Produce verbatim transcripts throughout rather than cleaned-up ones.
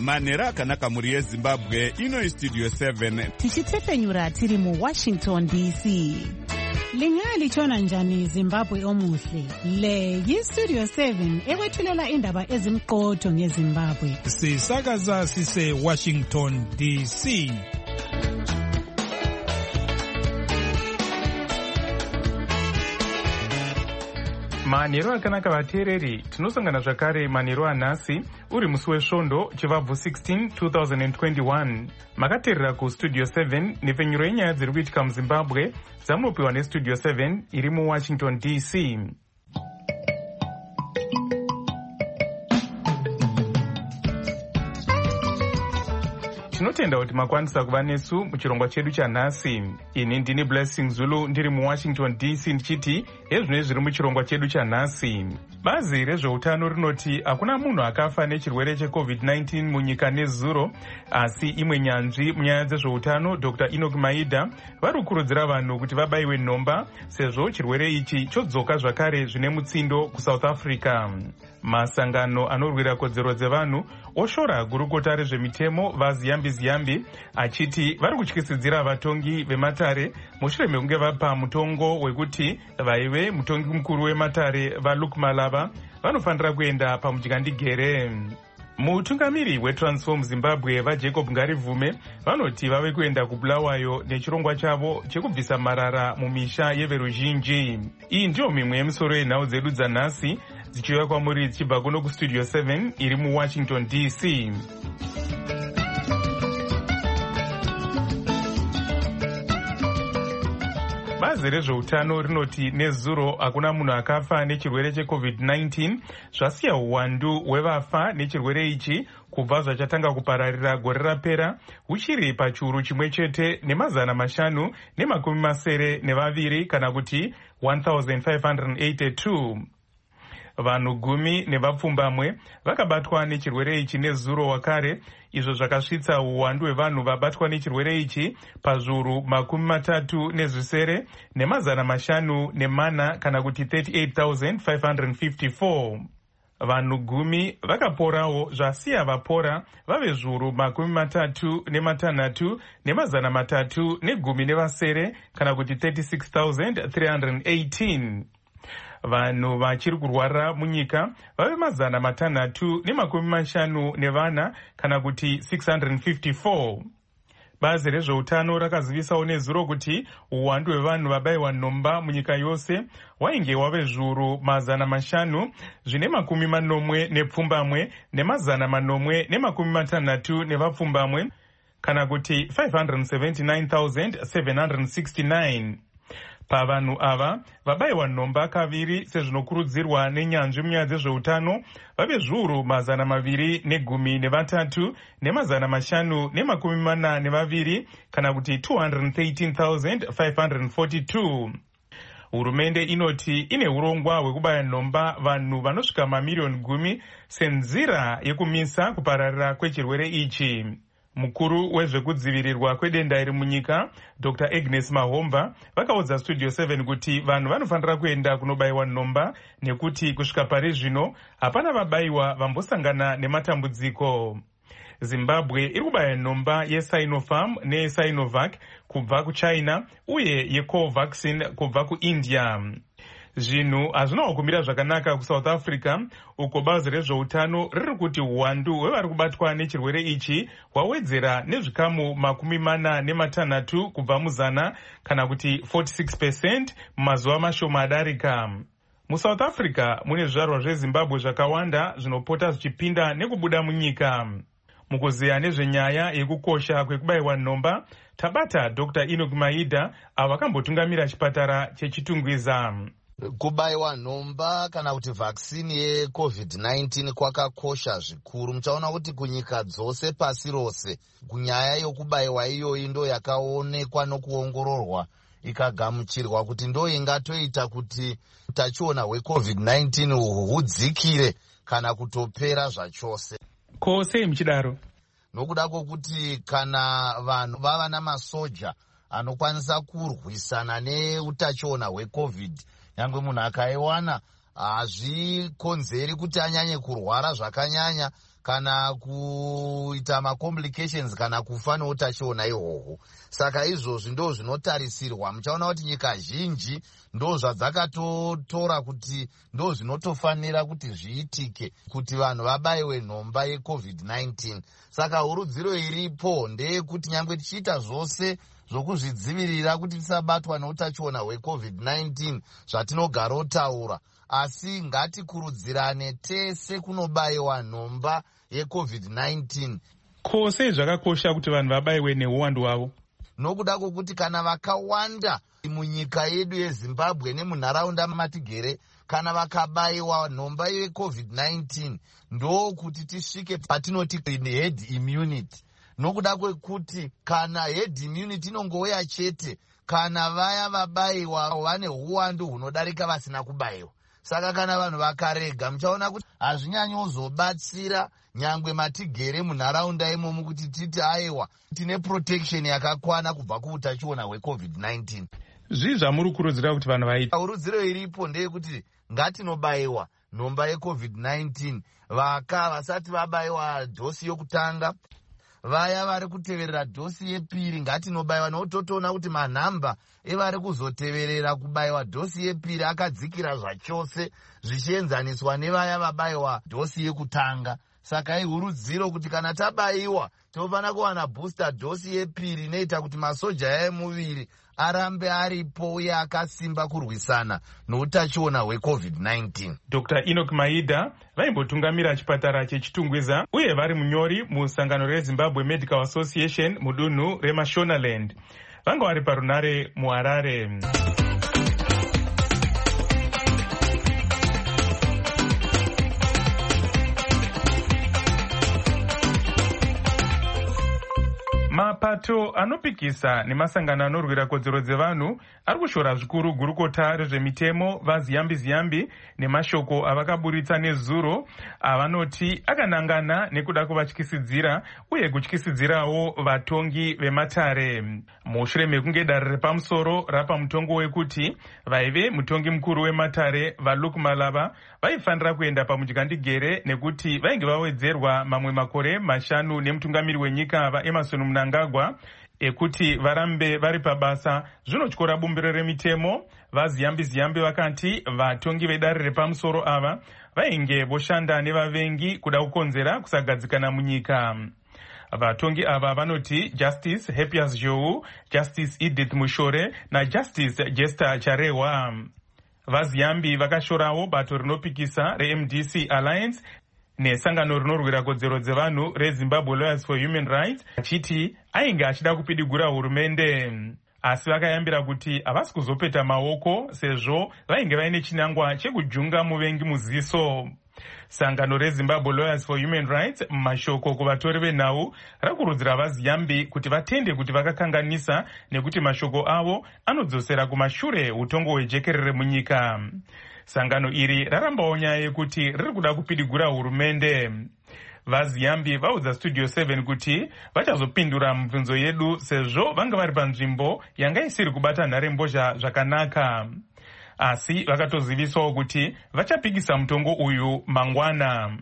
manhero akanaka mhuri yezimbabwe. Ino istudio seven tichitsepenyura tiri muwashington D C. Lingalitshona njani Zimbabwe omuhle? Le yistudio seven ekwethulela indaba ezimqotho ngeZimbabwe. Sisakaza sise Washington D C. Manhero akanaka vateereri, tinosangana zvakare manhero anhasi uri musi wesvondo chivabvu sixteen twenty twenty-one. Makateerera kustudio seven nepfenyuro yenyaya dziri kuitika muZimbabwe dzamunopiwa nestudio seven iri muWashington D C. Tinotenda kuti makwanisa kuva nesu muchirongwa chedu chanhasi. Ini ndini Blessing Zulu ndiri muWashington D C ndichiti ezvino zviri muchirongwa chedu chanhasi. Bazi rezveutano rinoti hakuna munhu akafa nechirwere checovid nineteen munyika nezuro, asi imwe nyanzvi munyaya dzezveutano Doctor Enoch Maida vari kukurudzira vanhu kuti vabayiwe nhomba sezvo chirwere ichi chodzoka zvakare zvine mutsindo kuSouth Africa. Masangano anorwira kodzero dzevanhu oshora gurukota rezvemitemo vaZiyambi Ziyambi achiti vari kutyisidzira vatongi vematare mushure mekunge vapa mutongo wekuti vaive mutongi mukuru wematare vaLuke Malava vanofanira kuenda pamudyandegere. Mutungamiri weTransform Zimbabwe vaJacob Ngarivume vanoti vave kuenda kuBulawayo nechirongwa chavo chekubvisa marara mumisha yeveruzhinji. Iyi ndiyo mimwe yemisoro yenhau dzedu dzanhasi dzichiuya kwamuri dzichibva kuno kustudio seven iri muWashington D C. Bazi rezveutano rinoti nezuro hakuna munhu akafa nechirwere checovid nineteen, zvasiya uwandu hwevafa nechirwere ichi kubva zvachatanga kupararira gore rapera huchiri pachiuru chimwe chete nemazana mashanu nemakumi masere nevaviri kana kuti one thousand five hundred eighty-two. Vanhu gumi nevapfumbamwe vakabatwa nechirwere ichi nezuro wakare, izvo zvakasvitsa uwandu hwevanhu vabatwa nechirwere ichi pazviuru makumi matatu nezvisere nemazana mashanu nemana kana kuti thirty-eight thousand five hundred fifty-four. Vanhu gumi vakaporawo zvasiya vapora vave zviuru makumi matatu nematanhatu nemazana matatu negumi nevasere kana kuti thirty-six thousand three hundred eighteen. Vanhu vachiri kurwara munyika vave mazana matanhatu nemakumi mashanu nevana kana kuti six hundred fifty-four. Bazi rezveutano rakazivisawo nezuro kuti uwandu hwevanhu vabayiwa nhomba munyika yose wainge wave zviuru mazana mashanu zvine makumi manomwe nepfumbamwe nemazana manomwe nemakumi matanhatu nevapfumbamwe kana kuti five hundred seventy-nine thousand seven hundred sixty-nine. Pavanhu ava vabayiwa nhomba kaviri sezvinokurudzirwa nenyanzvi munyaya dzezveutano vave zviuru mazana maviri negumi nevatatu nemazana mashanu nemakumi mana nevaviri kana kuti two hundred thirteen thousand five hundred forty-two. Hurumende inoti ine urongwa hwekubaya nhomba vanhu vanosvika mamiliyoni gumi senzira yekumisa kupararira kwechirwere ichi. Mukuru wezvekudzivirirwa kwedenda iri munyika Doctor Agnes Mahomba vakaudza studio seven kuti vanhu vanofanira kuenda kunobayiwa nhomba nekuti kusvika pari zvino hapana vabayiwa vambosangana nematambudziko. Zimbabwe iri kubaya nhomba yeSinopharm neSinovac kubva kuChina uye yeCovaxin kubva kuIndia. Zvinhu hazvinawo kumira zvakanaka kuSouth Africa uko bazi rezveutano riri kuti uwandu hwevari kubatwa nechirwere ichi hwawedzera nezvikamu makumi mana nematanhatu kubva muzana kana kuti forty-six percent mumazuva mashoma adarika. MuSouth Africa mune zvizvarwa zveZimbabwe zvakawanda zvinopota zvichipinda nekubuda munyika. Mukuziya nezvenyaya yekukosha kwekubayiwa nhomba tabata Doctor Enoch Maida avo akambotungamira chipatara chechitungwiza. Kubayiwa nhomba kana kuti vaccine yecovid nineteen kwakakosha zvikuru. Muchaona kuti kunyika dzose pasi rose kunyaya yokubayiwa iyoyi ndo yakaonekwa nokuongororwa ikagamuchirwa kuti ndo ingatoita kuti utachiona hwecovid nineteen hudzikire kana kutopera zvachose. Kose muchidaro nokuda kwokuti kana vanhu vava namasoja anokwanisa kurwisana neutachiona hwecovid, nyangwe munhu akaiwana hazvikonzeri kuti anyanye kurwara zvakanyanya kana kuita macomplications kana kufa neutachiona ihwohwo. Saka izvozvi ndo zvinotarisirwa. Muchaona kuti nyika zhinji ndo zvadzakatotora kuti ndo zvinotofanira kuti zviitike kuti vanhu vabayiwe nhomba yecovid nineteen. Saka urudziro iripo ndeyekuti nyangwe tichiita zvose zvokuzvidzivirira kuti tisabatwa neutachiona hwecovid nineteen zvatinogara otaura, asi ngatikurudzirane tese kunobayiwa nhomba yecovid nineteen. Ko sei zvakakosha kuti vanhu vabayiwe neuwandu hwavo? Nokuda kwokuti kana vakawanda munyika yedu yeZimbabwe nemunharaunda matigere kana vakabayiwa nhomba yecovid nineteen ndokuti tisvike patinoti herd immunity. Nokuda kwekuti kana herd immunity inongouya chete kana vaya vabayiwa vane uwandu hunodarika vasina kubayiwa. Saka kana vanhu vakarega muchaona kuti hazvinyanyi kuzobatsira nyangwe matigere munharaunda imomo kuti titi aiwa tine protection yakakwana kubva kuutachiona hwecovid nineteen. Zvii zvamuri kurudzira kuti vanhu vaite? Urudziro iripo ndeyekuti ngatinobayiwa nhomba yecovid nineteen. Vaka vasati vabayiwa dhosi yokutanga, vaya vari kuteverera dhosi yepiri ngatinobayiwa, nototoona kuti manhamba evari kuzoteverera kubayiwa dhosi yepiri akadzikira zvachose zvichienzaniswa nevaya vabayiwa dhosi yekutanga. Saka ihurudziro kuti kana tabayiwa tinofanira kuwana booster dhosi yepiri inoita kuti masoja emuviri arambe aripo uye akasimba kurwisana noutachiona hwecovid nineteen. Doctor Enoch Maida vaimbotungamira chipatara chechitungwiza uye vari munyori musangano reZimbabwe Medical Association mudunhu reMashonaland. Vanga vari parunare muHarare. Mapato anopikisa nemasangano anorwira kodzero dzevanhu ari kushora zvikuru gurukota rezvemitemo vaZiyambi Ziyambi nemashoko avakaburitsa nezuro avanoti akanangana nekuda kuvatyisidzira uye kutyisidzirawo vatongi vematare. Mushure mekunge dare repamusoro rapa mutongo wekuti vaive mutongi mukuru wematare vaLuke Malava vaifanira kuenda pamudyandegere nekuti vainge vawedzerwa mamwe makore mashanu nemutungamiri wenyika vaEmmerson Mnangagwa ekuti varambe vari pabasa. Zvinotyora bumbiro remitemo vaZiyambi Ziyambi vakati vatongi vedare repamusoro ava vainge voshanda nevavengi kuda kukonzera kusagadzikana munyika. Vatongi ava vanoti Justice Happias Zhou, Justice Edith Mushore naJustice Jester Charewa. VaZiyambi vakashorawo bato rinopikisa reM D C Alliance nesangano rinorwira kodzero dzevanhu reZimbabwe Lawyers for Human Rights achiti ainge achida kupidigura hurumende, asi vakayambira kuti havasi kuzopeta maoko sezvo vainge vaine chinangwa chekujunga muvengi muziso. Sangano reZimbabwe Lawyers for Human Rights mashoko kuvatori venhau rakurudzira vaZiyambi kuti vatende kuti vakakanganisa nekuti mashoko avo anodzosera kumashure utongo hwejekerere munyika. Sangano iri rarambawo nyaya yekuti riri kuda kupidigura hurumende. VaZiyambi vaudza Studio seven kuti vachazopindura mibvunzo yedu sezvo vanga vari panzvimbo yanga isiri kubata nharembozha zvakanaka, asi vakatoziviswawo kuti vachapikisa mutongo uyu mangwana.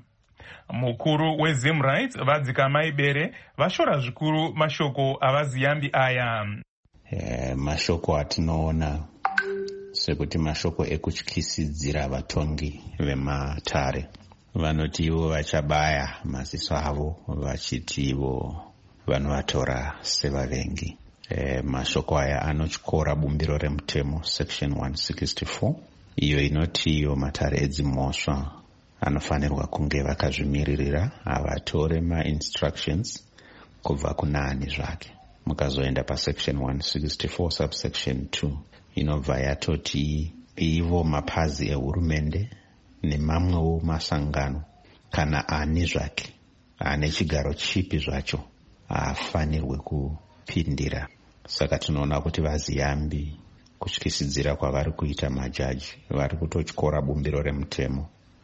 Mukuru weZim Rights vadzikamai Bere vashora zvikuru mashoko avaZiyambi aya. E, mashoko atinoona sekuti mashoko ekutyisidzira vatongi vematare. Vanoti ivo vachabaya maziso avo vachiti ivo vanovatora sevavengi. E, mashoko aya anotyora bumbiro remutemo section one sixty-four iyo inoti iyo matare edzimhosva anofanirwa kunge vakazvimiririra avatore ma-instructions kubva kunani zvake. Mukazoenda pasection one sixty-four subsection two inobva yatoti ivo mapazi ehurumende nemamwewo masangano kana ani zvake ane chigaro chipi zvacho afanirwe kupindira. Saka tinoona kuti vaZiyambi kutyisidzira kwavari kuita majaji vari kutotyora bumbiro remutemo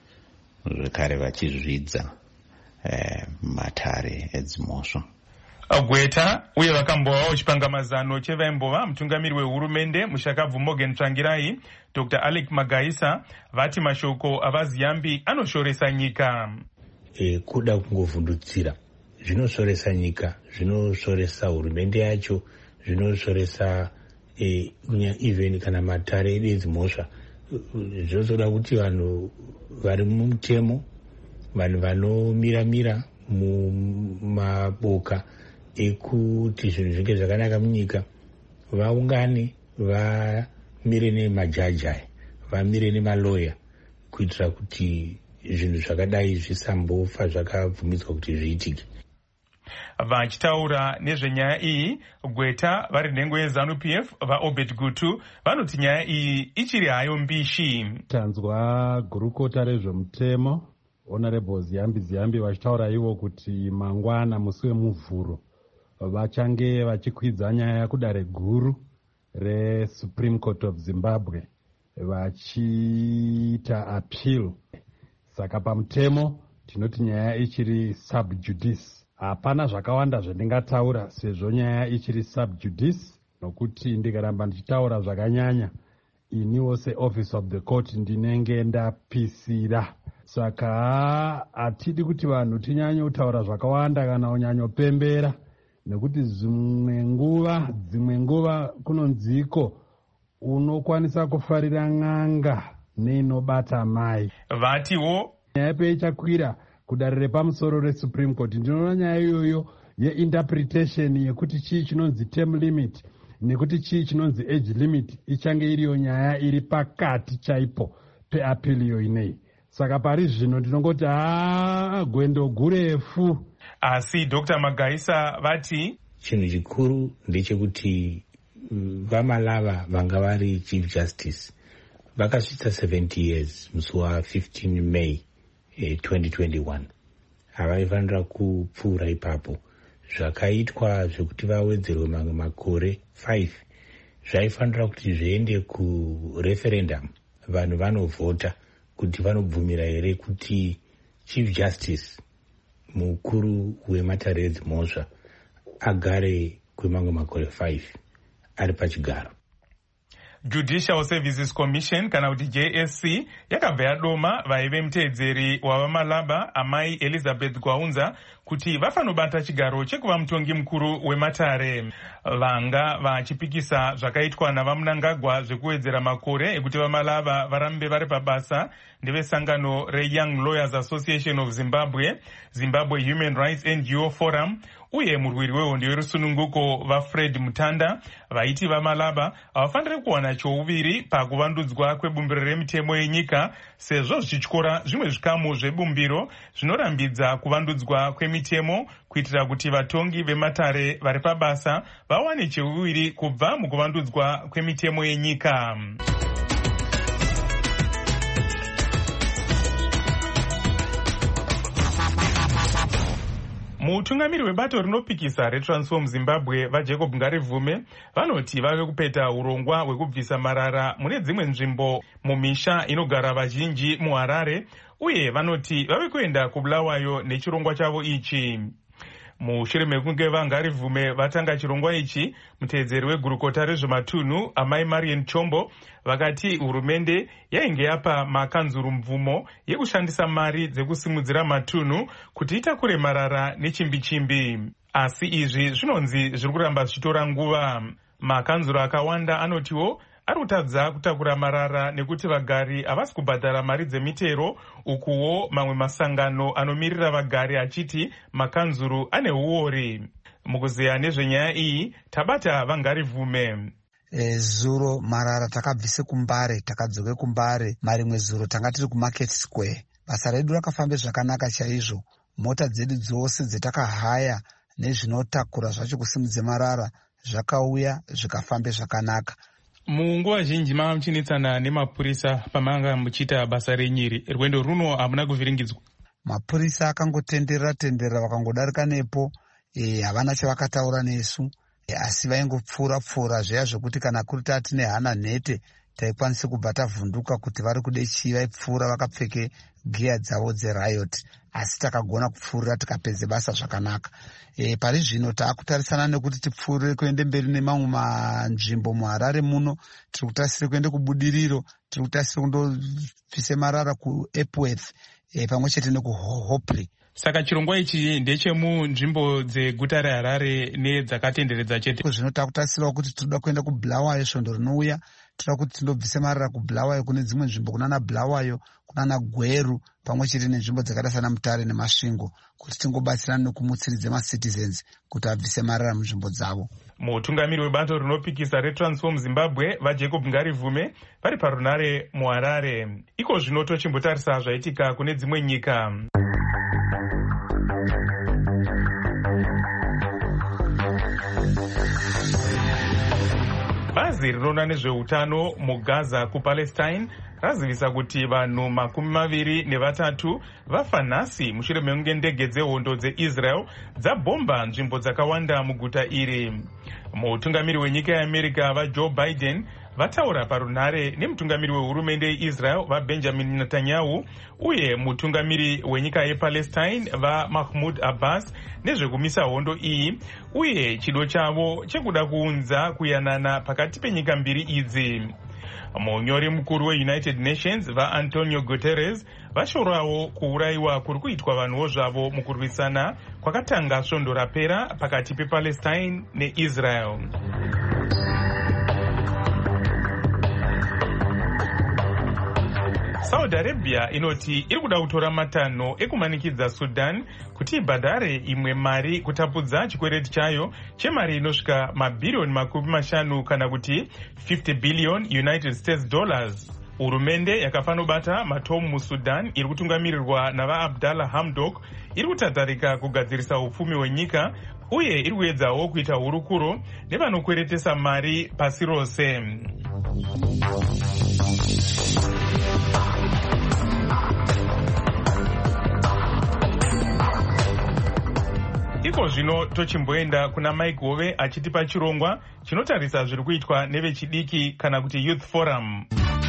zvekare vachizvidza eh, matare edzimhosva. Agweta uye vakambovawo chipangamazano chevaimbova mutungamiri wehurumende mushakabvu Morgan Tsvangirai Doctor Alec Magaisa vati mashoko avaZiyambi anoshoresa nyika. e, kuda kungovhundutsira. Zvinosoresa nyika, zvinosoresa hurumende yacho, zvinosoresa e, even kana matare edu edzimhosva. Zvozoda kuti vanhu vari mumutemo, vanhu vanomiramira mumaboka ekuti zvinhu zvinge zvakanaka munyika vaungane, vamire nemajaji aya, vamire nemaloya, kuitira kuti zvinhu zvakadai zvisambofa zvakabvumidzwa kuti zviitike. Vachitaura nezvenyaya iyi, Gweta vari nhengo yeZANU P F vaObed Gutu vanoti nyaya iyi ichiri hayo mbishi. Tanzwa gurukota rezvemutemo Honorable Ziyambi Ziyambi vachitaura ivo kuti mangwana musi wemuvhuro vachange vachikwidza nyaya kudare guru reSupreme Court of Zimbabwe vachiita appeal. Saka pamutemo tinoti nyaya ichiri sub judice. Hapana zvakawanda zvandingataura sezvo nyaya ichiri sub judice, nokuti ndikaramba ndichitaura zvakanyanya iniwo seoffice of the court ndinenge ndapisira. Saka hatidi kuti vanhu tinyanye kutaura zvakawanda kana unyanyopembera, nekuti dzimwe nguva dzimwe nguva kunonziko unokwanisa kufarira n'anga neinobata mai. Vatiwo nyaya peichakwira kudare repamusoro reSupreme Court, ndinoona nyaya iyoyo yeinterpretation yekuti chii chinonzi term limit nekuti chii chinonzi age limit ichange iriyo nyaya iri pakati chaipo peappeal iyo inei. Saka pari zvino ndinongoti haa gwendo gurefu. Asi Doctor Magaisa vati chinhu chikuru ndechekuti vamalava vanga vari Chief Justice vakasvitsa seventy years musi wa15 May eh, twenty twenty-one. Havaifanira kupfuura ipapo. Zvakaitwa zvekuti vawedzerwe mamwe makore five zvaifanira kuti zviende kureferendum, vanhu vanovhota kuti vanobvumira here kuti Chief Justice mukuru wematare edzimhosva agare kwemamwe makore five ari pachigaro. Judicial Services Commission kana kuti J S C yakabva yadoma vaive muteedzeri wavamalaba amai Elizabeth Gwaunza kuti vafanobata chigaro chekuva mutongi mukuru wematare. Vanga vachipikisa zvakaitwa navamunangagwa zvekuwedzera makore ekuti vamalava varambe vari pabasa ndevesangano reYoung Lawyers Association of Zimbabwe, Zimbabwe Human Rights N G O Forum uye murwiri wehondo yerusununguko vaFred Mutanda vaiti vamalaba havafaniri kuwana chouviri pakuvandudzwa kwebumbiro remitemo yenyika, sezvo zvichityora zvimwe zvikamu zvebumbiro zvinorambidza kuvandudzwa kwemitemo kuitira kuti vatongi vematare vari pabasa vawane cheuviri kubva mukuvandudzwa kwemitemo yenyika. Mutungamiri webato rinopikisa reTransform Zimbabwe vaJacob Ngarivume vanoti vave kupeta urongwa hwekubvisa marara mune dzimwe nzvimbo mumisha inogara vazhinji muHarare, uye vanoti vave kuenda kubulawayo nechirongwa chavo ichi. Mushure mekunge vaNgarivume vatanga chirongwa ichi, muteedzeri wegurukota rezvematunhu amai Marian Chombo vakati hurumende yainge yapa makanzuru mvumo yekushandisa mari dzekusimudzira matunhu kuti itakure marara nechimbi-chimbi. Asi izvi zvinonzi zviri kuramba zvichitora nguva. Makanzuru akawanda anotiwo ari kutadza kutakura marara nekuti vagari havasi kubhadhara mari dzemitero, ukuwo mamwe masangano anomirira vagari achiti makanzuru ane uori. Mukuzeya nezvenyaya iyi tabata vaNgarivume. E, zuro marara takabvise kuMbare takadzoke kuMbare, marimwe zuro tanga tiri kuMarket Square. Basa redu rakafambe zvakanaka chaizvo. Mota dzedu dzose dzetakahaya nezvinotakura zvacho kusimudze marara zvakauya zvikafambe zvakanaka. Munguva zhinji mava muchinetsana nemapurisa pamanga muchiita basa renyiri. Rwendo runo hamuna kuvhiringidzwa. Mapurisa akangotenderera tenderera vakangodarika nepo, e, havana chavakataura nesu, e, asi vaingopfuura pfuura zveya zvokuti kana kuri tati nehana nhete taikwanise kubva tavhunduka kuti vari kude chii. Vaipfuura vakapfeke giya dzavo dzeriot, asi takagona kupfuurira tikapedze basa zvakanaka. E, pari zvino taakutarisana nekuti tipfuurire kuende mberi nemamwe manzvimbo muHarare muno. Tiri kutarisire kuende kubudiriro, tiri kutarisire kundobvise marara kuEpworth, e, pamwe chete nekuHopley. Saka chirongwa ichi ndechemunzvimbo dzeguta reHarare nedzakatenderedza chete. Zvinotakutasirawo kuti tinoda kuenda kuBulawayo svondo rinouya, toda kuti tindobvise marara kuBulawayo kune dzimwe nzvimbo kunana Bulawayo, kunana Gweru, pamwe chete nenzvimbo dzakada sana Mutare neMasvingo, kuti tingobatsirana nekumutsiridza macitizens kuti abvise marara munzvimbo dzavo. Mutungamiri webato rinopikisa reTransform Zimbabwe vaJacob Ngarivume vari parunare muHarare. Iko zvino tochimbotarisa zvaitika kune dzimwe nyika. Bazi rinoona nezveutano muGaza kuPalestine razivisa kuti vanhu makumi maviri nevatatu vafa nhasi mushure mekunge ndege dzehondo dzeIsrael dzabhomba nzvimbo dzakawanda muguta iri. Mutungamiri wenyika yeAmerica vaJoe Biden vataura parunare nemutungamiri wehurumende yeIsrael vaBenjamin Netanyahu uye mutungamiri wenyika yePalestine vaMahmoud Abbas nezvekumisa hondo iyi uye chido chavo chekuda kuunza kuyanana pakati penyika mbiri idzi. Munyori mukuru weUnited Nations vaAntonio Guterres vashorawo kuurayiwa kuri kuitwa vanhuwo zvavo mukurwisana kwakatanga svondo rapera pakati pePalestine neIsrael. Saudi Arabia inoti iri kuda kutora matanho ekumanikidza Sudan kuti ibhadhare imwe mari kutapudza chikwereti chayo chemari inosvika mabhirioni makumi mashanu kana kuti fifty billion United States dollars. Hurumende yakafanobata matomu muSudan iri kutungamirirwa navaAbdallah Hamdok iri kutatarika kugadzirisa upfumi hwenyika uye iri kuedzawo kuita hurukuro nevanokweretesa mari pasi rose. Iko zvino tochimboenda kuna Mike Hove achitipa chirongwa chinotarisa zviri kuitwa nevechidiki kana kuti Youth Forum.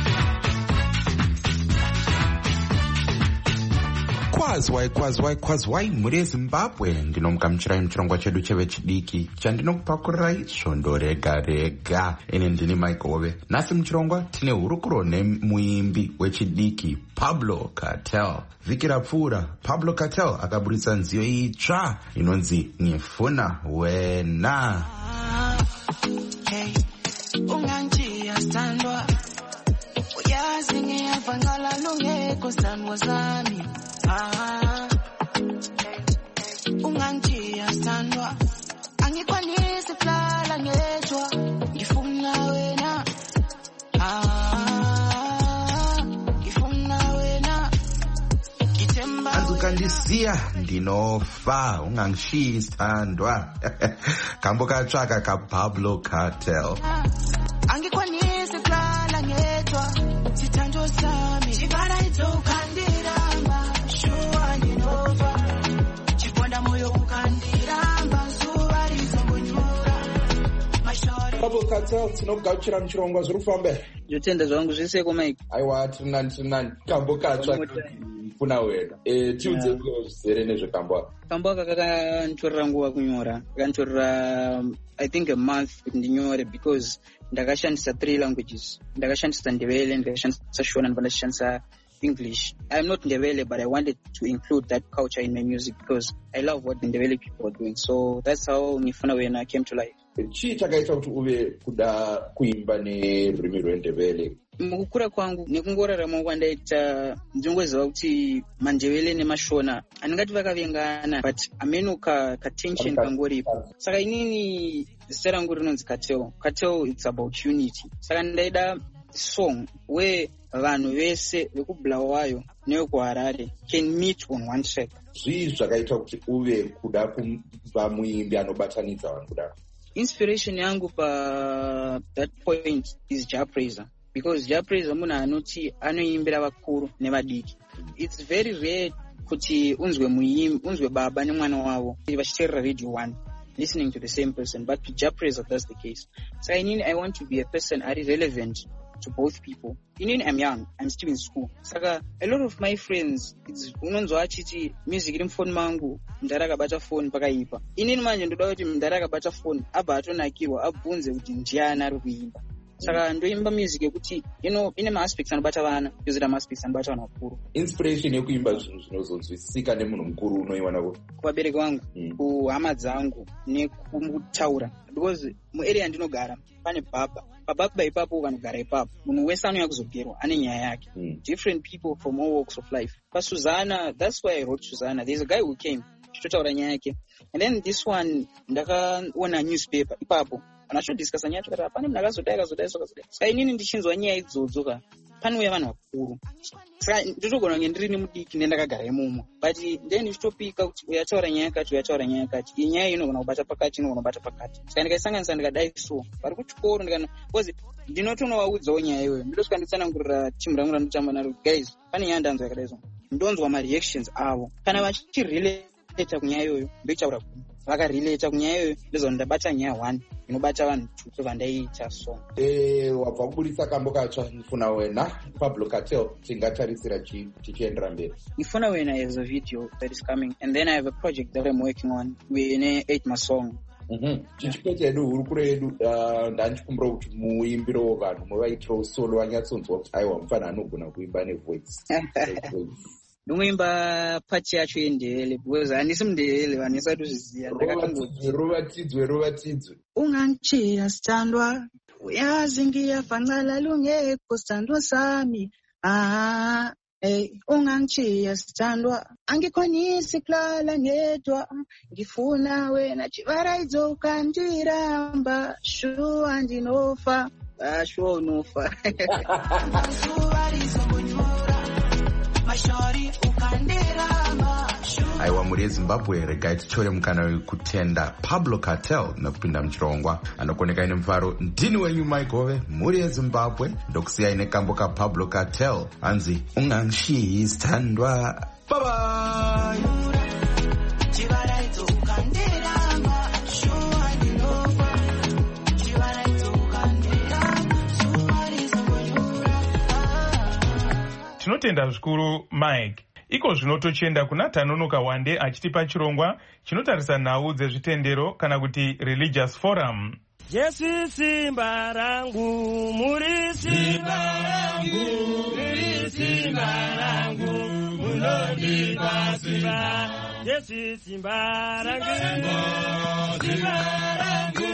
Kwazwai kwazwai kwazwai muri Zimbabwe, ndinomugamuchirai muchirongwa chedu chevechidiki chandinokupakurai svondo rega rega. Ine ndini Mike Hove. Nhasi muchirongwa tine hurukuro nemuimbi wechidiki Pablo Cartel. Vhiki rapfuura Pablo Cartel akaburitsa nziyo itsva inonzi Ngifuna Wena. Hey, unganjia standwa uyazi ngiyavangala lungeko standwa zami. Ah, unganjia standwa angikwanisi plala ngedwa ngifuna wena. Ah, ngifuna wena kitemba azukandisiya ndinofa ungangishiyi standwa. Kambo katsvaka kaPablo Cartel. angikwanisi plala ngedwa sithando sami chibara idzokhandiramba shuwa ndinova chiponda moyo ukandiramba zuva rizombonyura mashore. Pablo Cartel tinokugamuchira muchirongwa zviri kufamba. Zvotenda zvangu zviseko Mike. Aiwa tirinani tirinani kambo katsva Ngifuna Wena. Eh tiudze ko zvizere nezvekambo. Kambo aka kakantorera nguva kunyora. Kakantorera I think a month kuti ndinyore because ndakashandisa three languages. Ndakashandisa Ndebele, ndakashandisa Shona, ndakashandisa English. I'm not Ndebele, but I wanted to include that culture in my music because I love what the Ndebele people are doing. So that's how Ngifuna Wena came to life. Chii chakaita kuti uve kuda kuimba nerurimi rweNdebele? Mukukura kwangu nekungorarama kwandaita ndingoziva kuti maNdebele neMashona andingati vakavengana but ameno ka, ka tension kangoripo. Saka inini zita rangu rinonzi Cartel. Cartel it's about unity. Saka ndaida song where vanhu vese vekuBulawayo nevekuHarare can meet on one track. Zvii zvakaita kuti uve kuda kuva muimbi anobatanidza vanhu kudaro? Inspiration yangu pa that point is Jah Praiser. Because Jah Praiser munhu anoti anoimbira vakuru nevadiki. It's very rare kuti unzwe muimbi, unzwe baba nemwana wavo vachiteerera radio one listening to the same person, but to Jah Praiser that's the case. So I mean I want to be a person that is relevant to both people. You know, I'm young, I'm still in school. Saka a lot of my friends, it's unonzwa achiti music iri mufoni mangu, mndara akabata phone pakaipa. Inini manje ndoda kuti mndara akabata phone abva atonakirwa abvunze kuti ndiani ari kuimba. saka ndoimba music yekuti ino ine maaspects anobata vana yozita maaspects anobata vanhu vakuru. Inspiration yekuimba zvinhu zvinozonzwisisika nemunhu mukuru unoiwana kuti kuvabereki vangu, kuhama dzangu nekutaura, because muarea yandinogara pane baba pababa ipapo vanogara ipapo, munhu wese anouya kuzogerwa ane nyaya yake. mm. Different people from all walks of life. PaSuzana, that's why I wrote Suzana. There's a guy who came totaura nyaya yake, and then this one ndakaona newspaper ipapo anachodiskasa nyaya tukati pane munhu akazodai akazodai akazodai. Saka inini ndichinzwa nyaya idzodzo ka panouya vanhu vakuru, saka ndotogona kunge ndiri mudiki ndendakagara imomo, but then ndichitopika kuti uyataura nyaya yakati uyataura nyaya yakati, iyi nyaya inogona kubata pakati inogona kubata pakati. Saka ndikaisanganisa ndikadai so vari kuchikoro ndikana because ndinotonovaudzawo nyaya iyoyo, ndotosvika nditsanangurira timu rangu randotamba naro, guys pane nyaya ndanzwa yakadai so, ndonzwa mareactions avo kana vachirelata kunyaya iyoyo ndoitaura ku vakarelata kunyaya iyoyo ndozva ndabata nyaya one inobata vanhu two vandaiita so. Eh, wabva kubudisa kambo katsva ndifuna wena Pablo Cartel, tingatarisira tichiendera mberi. Ndifuna wena is a video that is coming, and then I have a project that I'm working on wine eight masong. Mhm. Chichiko chedu hurukuro yedu ndanchikumbira kuti muimbiro vanhu muvaitiro solo wanyatsonzwa kuti aiwa mufana anogona kuimba nevoice. Ndinoimba pati yacho yendele because handisi mundele vanhu vasati kuzviziva. Rovatidzwe rovatidzwe. Unganchiya sithandwa uyazingiya fanqala lungekho sithandwa sami. Ah eh unganchiya sithandwa angikhonisi kulala ngedwa ngifuna wena chivara idzoka ndiramba shuwa ndinofa ah shuwa unofa. aiwa muri yezimbabwe regai tichore mukana wekutenda Pablo Cartel nekupinda muchirongwa anokoneka ine mufaro. Ndini wenyu Maigove, muri yezimbabwe, ndokusiyai nekambo kaPablo Cartel hanzi ungangishiyi sithandwa. Bye bye. Tinotenda zvikuru Mike. Iko zvino tochienda kuna Tanonoka Wande achitipa chirongwa chinotarisa nhau dzezvitendero kana kuti religious forum. Jesu simba rangu, muri simba rangu, muri simba rangu, munondipa simba. Jesu simba rangu, simba rangu,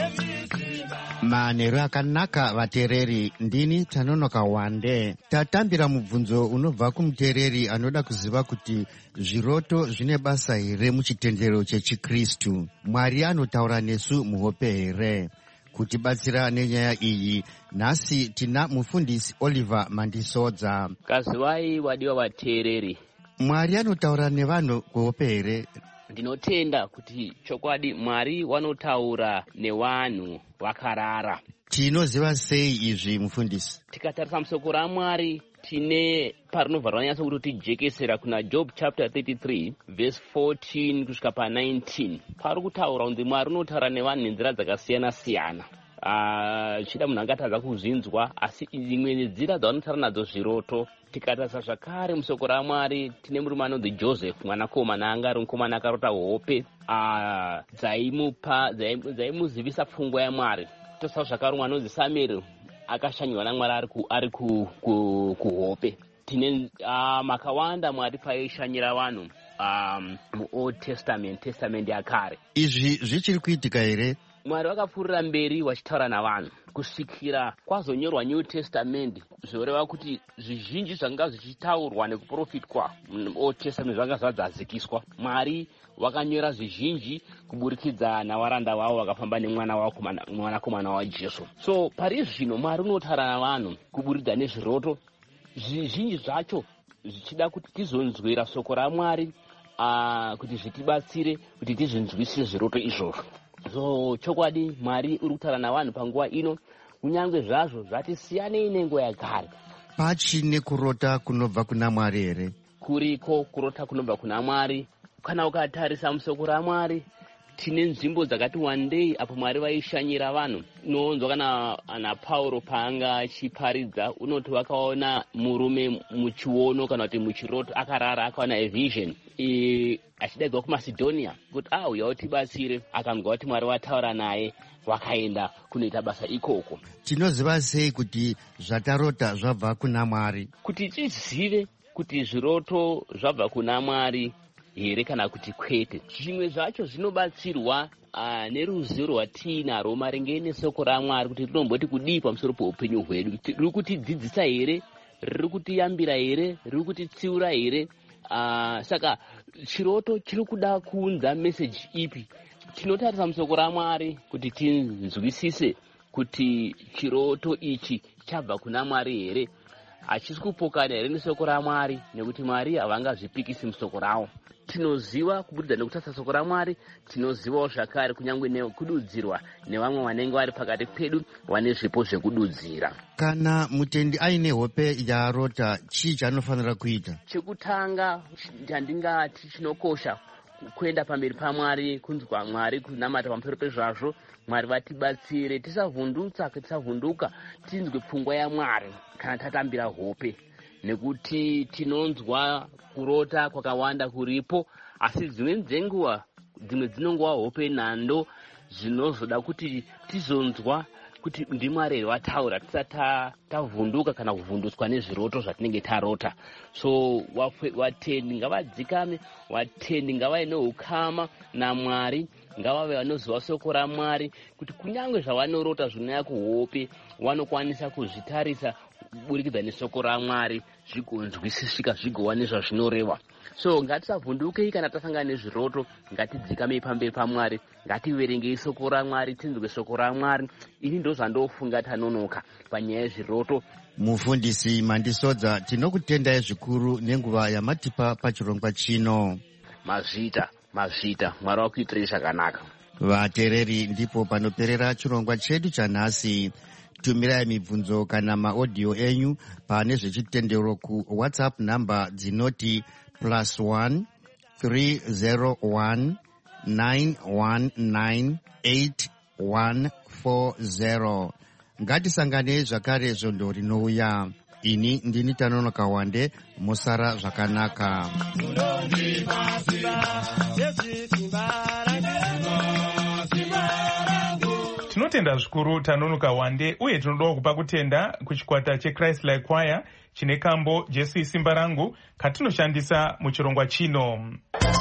manheru akanaka vateereri. Ndini Tanonoka Wande. Tatambira mubvunzo unobva kumuteereri anoda kuziva kuti zviroto zvine basa here muchitendero chechikristu. Mwari anotaura nesu muhope here? Kutibatsira nenyaya iyi nhasi tina mufundisi Oliver Mandisodza. Kazivai wadiwa vateereri. Mwari anotaura nevanhu kuhope here? Ndinotenda kuti chokwadi Mwari wanotaura nevanhu vakarara. Tinoziva sei izvi mufundisi? Tikatarisa musoko raMwari tine parinobva ranyaso kuti tijekesera kuna Job chapter thirty-three verse fourteen kusvika pa nineteen. Pari kutaura kunzi Mwari unotaura nevanhu nenzira dzakasiyana siyana. Ah, chida munhu angatadza kuzvinzwa, asi imwe nenzira dzavanotaura nadzo zviroto. Tikatarisa zvakare musoko raMwari tine murume anonzi Joseph, mwanakomana anga ari mukomana akarota hope ah, dzaimupa dzaimuzivisa pfungwa yaMwari. Tosawo zvakare umwe anonzi Samuel akashanyirwa naMwari ari ku ari ku kuhope. Tine uh, makawanda Mwari paishanyira vanhu um, muOld Testament, Testament yakare. Izvi zvichiri kuitika here? Mwari vakapfuurira mberi vachitaura navanhu kusvikira kwazonyorwa New Testament, zvoreva kuti zvizhinji zvanga zvichitaurwa nekuprofitwa muOld Testament zvanga zvadzadzikiswa. Mwari wakanyora zvizhinji kuburikidza navaranda vavo vakafamba nemwana wavo mwanakomana waJesu. So pari zvino Mwari unotaura navanhu kuburikidza nezviroto zvizhinji zvacho zvichida kuti tizonzwira soko raMwari uh, kuti zvitibatsire kuti tizvinzwisise zviroto izvozvo. So chokwadi Mwari uri kutaura navanhu panguva ino, kunyange zvazvo zvati siyanei nenguva yagare. Pachine kurota kunobva kuna Mwari here? Kuriko kurota kunobva kuna Mwari. Kana ukatarisa musoko raMwari tine nzvimbo dzakati wandei apo Mwari vaishanyira vanhu. Unonzwa kana ana Pauro paanga achiparidza unoti wakaona murume muchiono kana kuti muchiroto akarara akaona a vision e, achidaidzwa kuMacedonia kuti auya utibatsire, akanzwa kuti Mwari wataura naye wakaenda kunoita basa ikoko. Tinoziva sei kuti zvatarota zvabva kuna Mwari? Kuti tizive kuti zviroto zvabva kuna Mwari here kana kuti kwete. Zvimwe zvacho zvinobatsirwa uh, neruzivo rwatinarwo maringe nesoko raMwari kuti rinomboti kudii pamusoro peupenyu hwedu. Riri kutidzidzisa here? Riri kutiyambira here? Riri kutitsiura here? Uh, saka chiroto chiri kuda kuunza meseji ipi? Tinotarisa musoko raMwari kuti tinzwisise kuti chiroto ichi chabva kuna Mwari here, hachisi kupokana here nesoko raMwari, nekuti Mwari havangazvipikisi musoko rawo. Tinoziva kubudikidza nekutarisa soko raMwari, tinozivawo zvakare kunyange nekududzirwa nevamwe vanenge vari pakati pedu vane zvipo zvekududzira. Kana mutendi aine hope yaarota, chii chaanofanira kuita? Chekutanga chandingati chinokosha kuenda pamberi paMwari, kunzwa Mwari, kunamata pamusoro pezvazvo. Mwari vatibatsire tisavhundutsa, tisavhunduka, tinzwe pfungwa yaMwari kana tatambira hope, nekuti tinonzwa kurota kwakawanda kuripo, asi dzimwe dzenguva dzimwe dzinongova hope nhando zvinozoda kuti tizonzwa kuti ndiMwari here wataura tisati tavhunduka kana kuvhundutswa nezviroto zvatinenge tarota. So vatendi ngavadzikame, vatendi ngavave neukama naMwari, ngavave vanoziva soko raMwari kuti kunyange zvavanorota zvinouya kuhope vanokwanisa kuzvitarisa kuburikidza nesoko raMwari zvigonzwisisika, zvigova nezvazvinoreva. So ngatisavhundukei kana tasangana nezviroto, ngatidzikamei pamberi paMwari, ngativerengei soko raMwari, tinzwe soko raMwari. Ini ndo zvandofunga tanonoka panyaya yezviroto. Mufundisi Mandisodza, tinokutendai zvikuru nenguva yamatipa pachirongwa chino. Mazvita, mazvita, Mwari wakuitirei zvakanaka. Vateereri, ndipo panoperera chirongwa chedu chanhasi. Tumirai mibvunzo kana maaudio enyu pane zvechitendero ku WhatsApp namba dzinoti plus one three zero one nine one nine eight one four zero. Ngatisangane zvakare zvondo rinouya. Ini ndini Tanonoka Wande, musara zvakanaka. Tinotenda zvikuru Tanonoka Wande, uye tinoda kupa kutenda kuchikwata cheChrist Like Choir chine kambo Jesu isimba rangu katinoshandisa muchirongwa chino.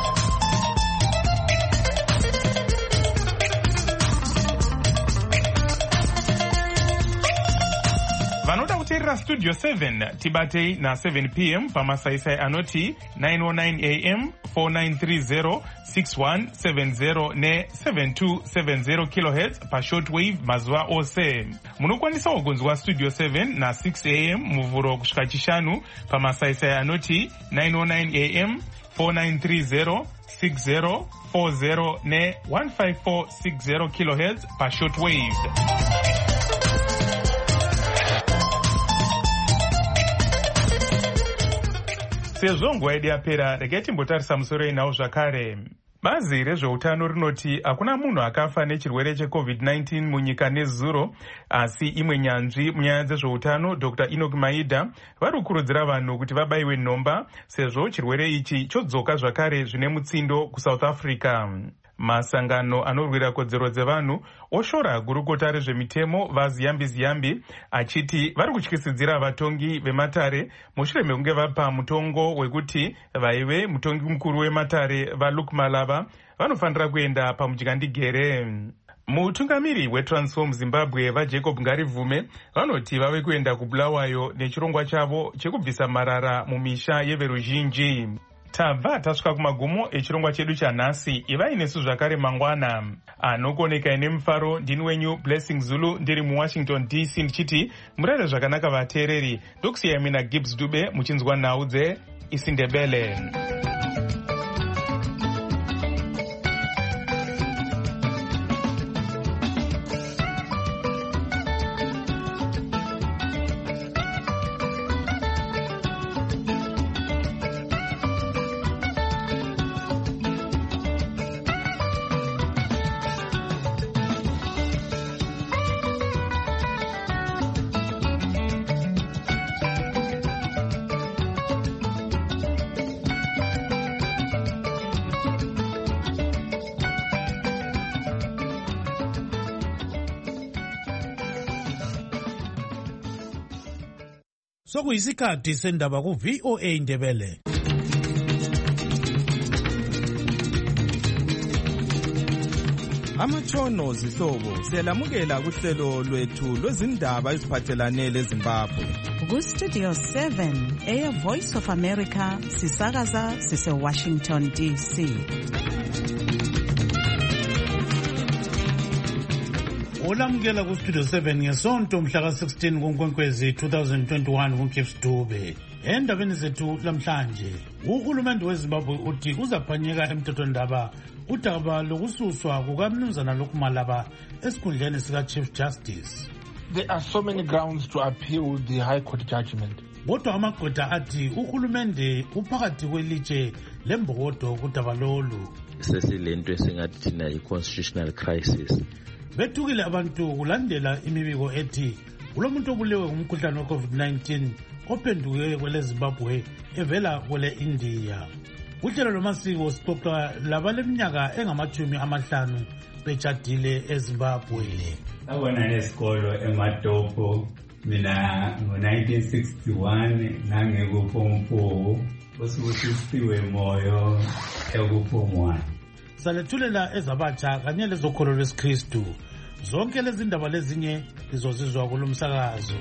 Vanoda kuteerera Studio seven tibatei na seven p m pamasaisai anoti nine oh nine a m four nine three zero six one seven zero ne seven two seven zero kilohertz pashortwave mazuva ose. Munokwanisa kugonzwa Studio seven na six a m muvhuro kusvika chishanu pamasaisai anoti nine oh nine a m four nine three zero six zero four zero ne one five four six zero kilohertz pashortwave. Sezvo nguva yedu yapera, regai timbotarisa musoro inawo zvakare. Bazi rezveutano rinoti hakuna munhu akafa nechirwere checovid nineteen munyika nezuro, asi imwe nyanzvi munyaya dzezveutano Doctor Enoch Maida vari kukurudzira vanhu kuti vabayiwe nhomba sezvo chirwere ichi chodzoka zvakare zvine mutsindo kuSouth Africa. Masangano anorwira kodzero dzevanhu oshora gurukota rezvemitemo vaZiyambi Ziyambi achiti vari kutyisidzira vatongi vematare mushure mekunge vapa mutongo wekuti vaive mutongi mukuru wematare vaLuke Malava vanofanira kuenda pamudyandegere. Mutungamiri weTransform Zimbabwe vaJacob Ngarivume vanoti vave kuenda kuBulawayo nechirongwa chavo chekubvisa marara mumisha yeveruzhinji. Tabva tasvika kumagumo echirongwa chedu chanhasi. Ivai nesu zvakare mangwana. Anokoneka ine mufaro ndini wenyu Blessing Zulu ndiri muWashington D C ndichiti murere zvakanaka vateereri. Ndokusiyai mina Gibbs Dube muchinzwa nhau dzeIsiNdebele. Sokuyisikhathi sendaba ku V O A Ndebele. Amatshono zihlobo siyalamukela kuhlelo lwethu lwezindaba eziphathelane leZimbabwe. Ku Studio seven eya Voice of America sisakaza sise Washington D C. Olamukela ku Studio seven ngesonto mhla ka sixteen kuNkwenkwezi twenty twenty-one kuNkhips Dube. Endabeni zethu lamhlanje, uhulumende weZimbabwe uthi uzaphanyeka emthethwandaba udaba lokususwa kukaMnumzana Lokhumalaba esikhundleni sika Chief Justice. There are so many grounds to appeal the High Court judgment. Kodwa amagqwetha athi uhulumende uphakathi kwelitshe lembokodo kudaba lolu. Sesilento esingathi thina yi-constitutional crisis. Bethukile abantu kulandela imibiko ethi kulomuntu obulewe ngumkhuhlane we-COVID nineteen ophenduke kwele Zimbabwe evela kwele India. Uhlelo lomasiko sixoxa labaleminyaka engamachumi amahlanu betshadile eZimbabwe. Abona nesikolo eMatopo mina ngo nineteen sixty-one nangekupompo usukusiwe moyo ekupomwana. Salethulela ezabatsha kanye lezokholo lwesikristu. Zonke lezi ndaba lezinye lizozizwa kulomsakazo.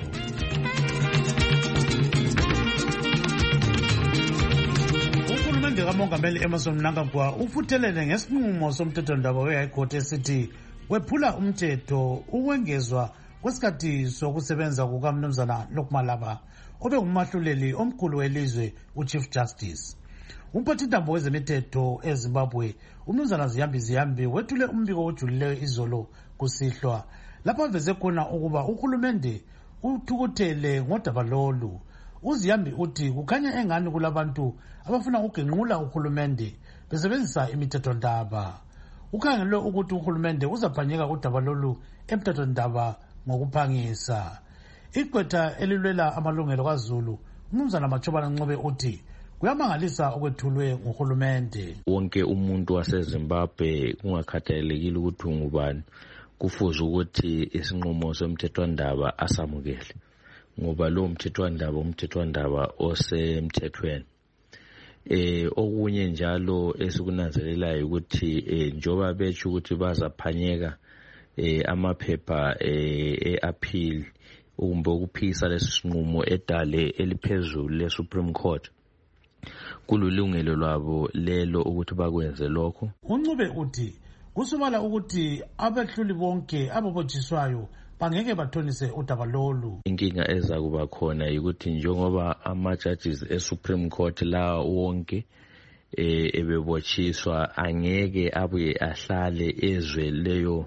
Uhulumende kaMongameli Emmerson Mnangagwa ufuthelene ngesinqumo somthethwandaba we-High Court esithi wephula umthetho ukwengezwa kwesikhathi sokusebenza kukaMnumzana Lokhumalaba obe ngumahluleli omkhulu welizwe uChief Justice. Umphathintambo wezemithetho eZimbabwe uMnumzana Ziyambi Ziyambi wethule umbiko ojulileyo izolo kusihlwa lapha veze khona ukuba uhulumende uthukuthele ngodaba lolu. UZiyambi uthi kukhanya engani kulabantu abafuna ugenqula uhulumende besebenzisa imithethwandaba. Ukhangelwe ukuthi uhulumende uzaphanyeka udaba lolu emthethwandaba ngokuphangisa. Igqwetha elilwela amalungelo kaZulu uMnumzana Machobana Ncube uthi kuyamangalisa okwethulwe nguhulumende. Wonke umuntu waseZimbabwe kungakhathalekile ukuthi ungubani kufuze ukuthi isinqumo somthethwandaba asamukele ngoba lo mthethwandaba umthethwandaba osemthethweni. Eh okunye njalo esikunanzelelayo ukuthi eh njoba betsho ukuthi bazaphanyeka eh amaphepha eh eappeal umbe ukuphikisa lesinqumo edale eliphezulu leSupreme Court. Kululungelo lwabo lelo ukuthi bakwenze lokho. Uncube uthi kusubala ukuthi abehluli bonke ababotshiswayo bangeke bathonise udaba lolu. Inkinga eza kuba khona ukuthi njengoba ama-judges eSupreme Court la wonke eh ebebotshiswa angeke abuye ahlale ezwe leyo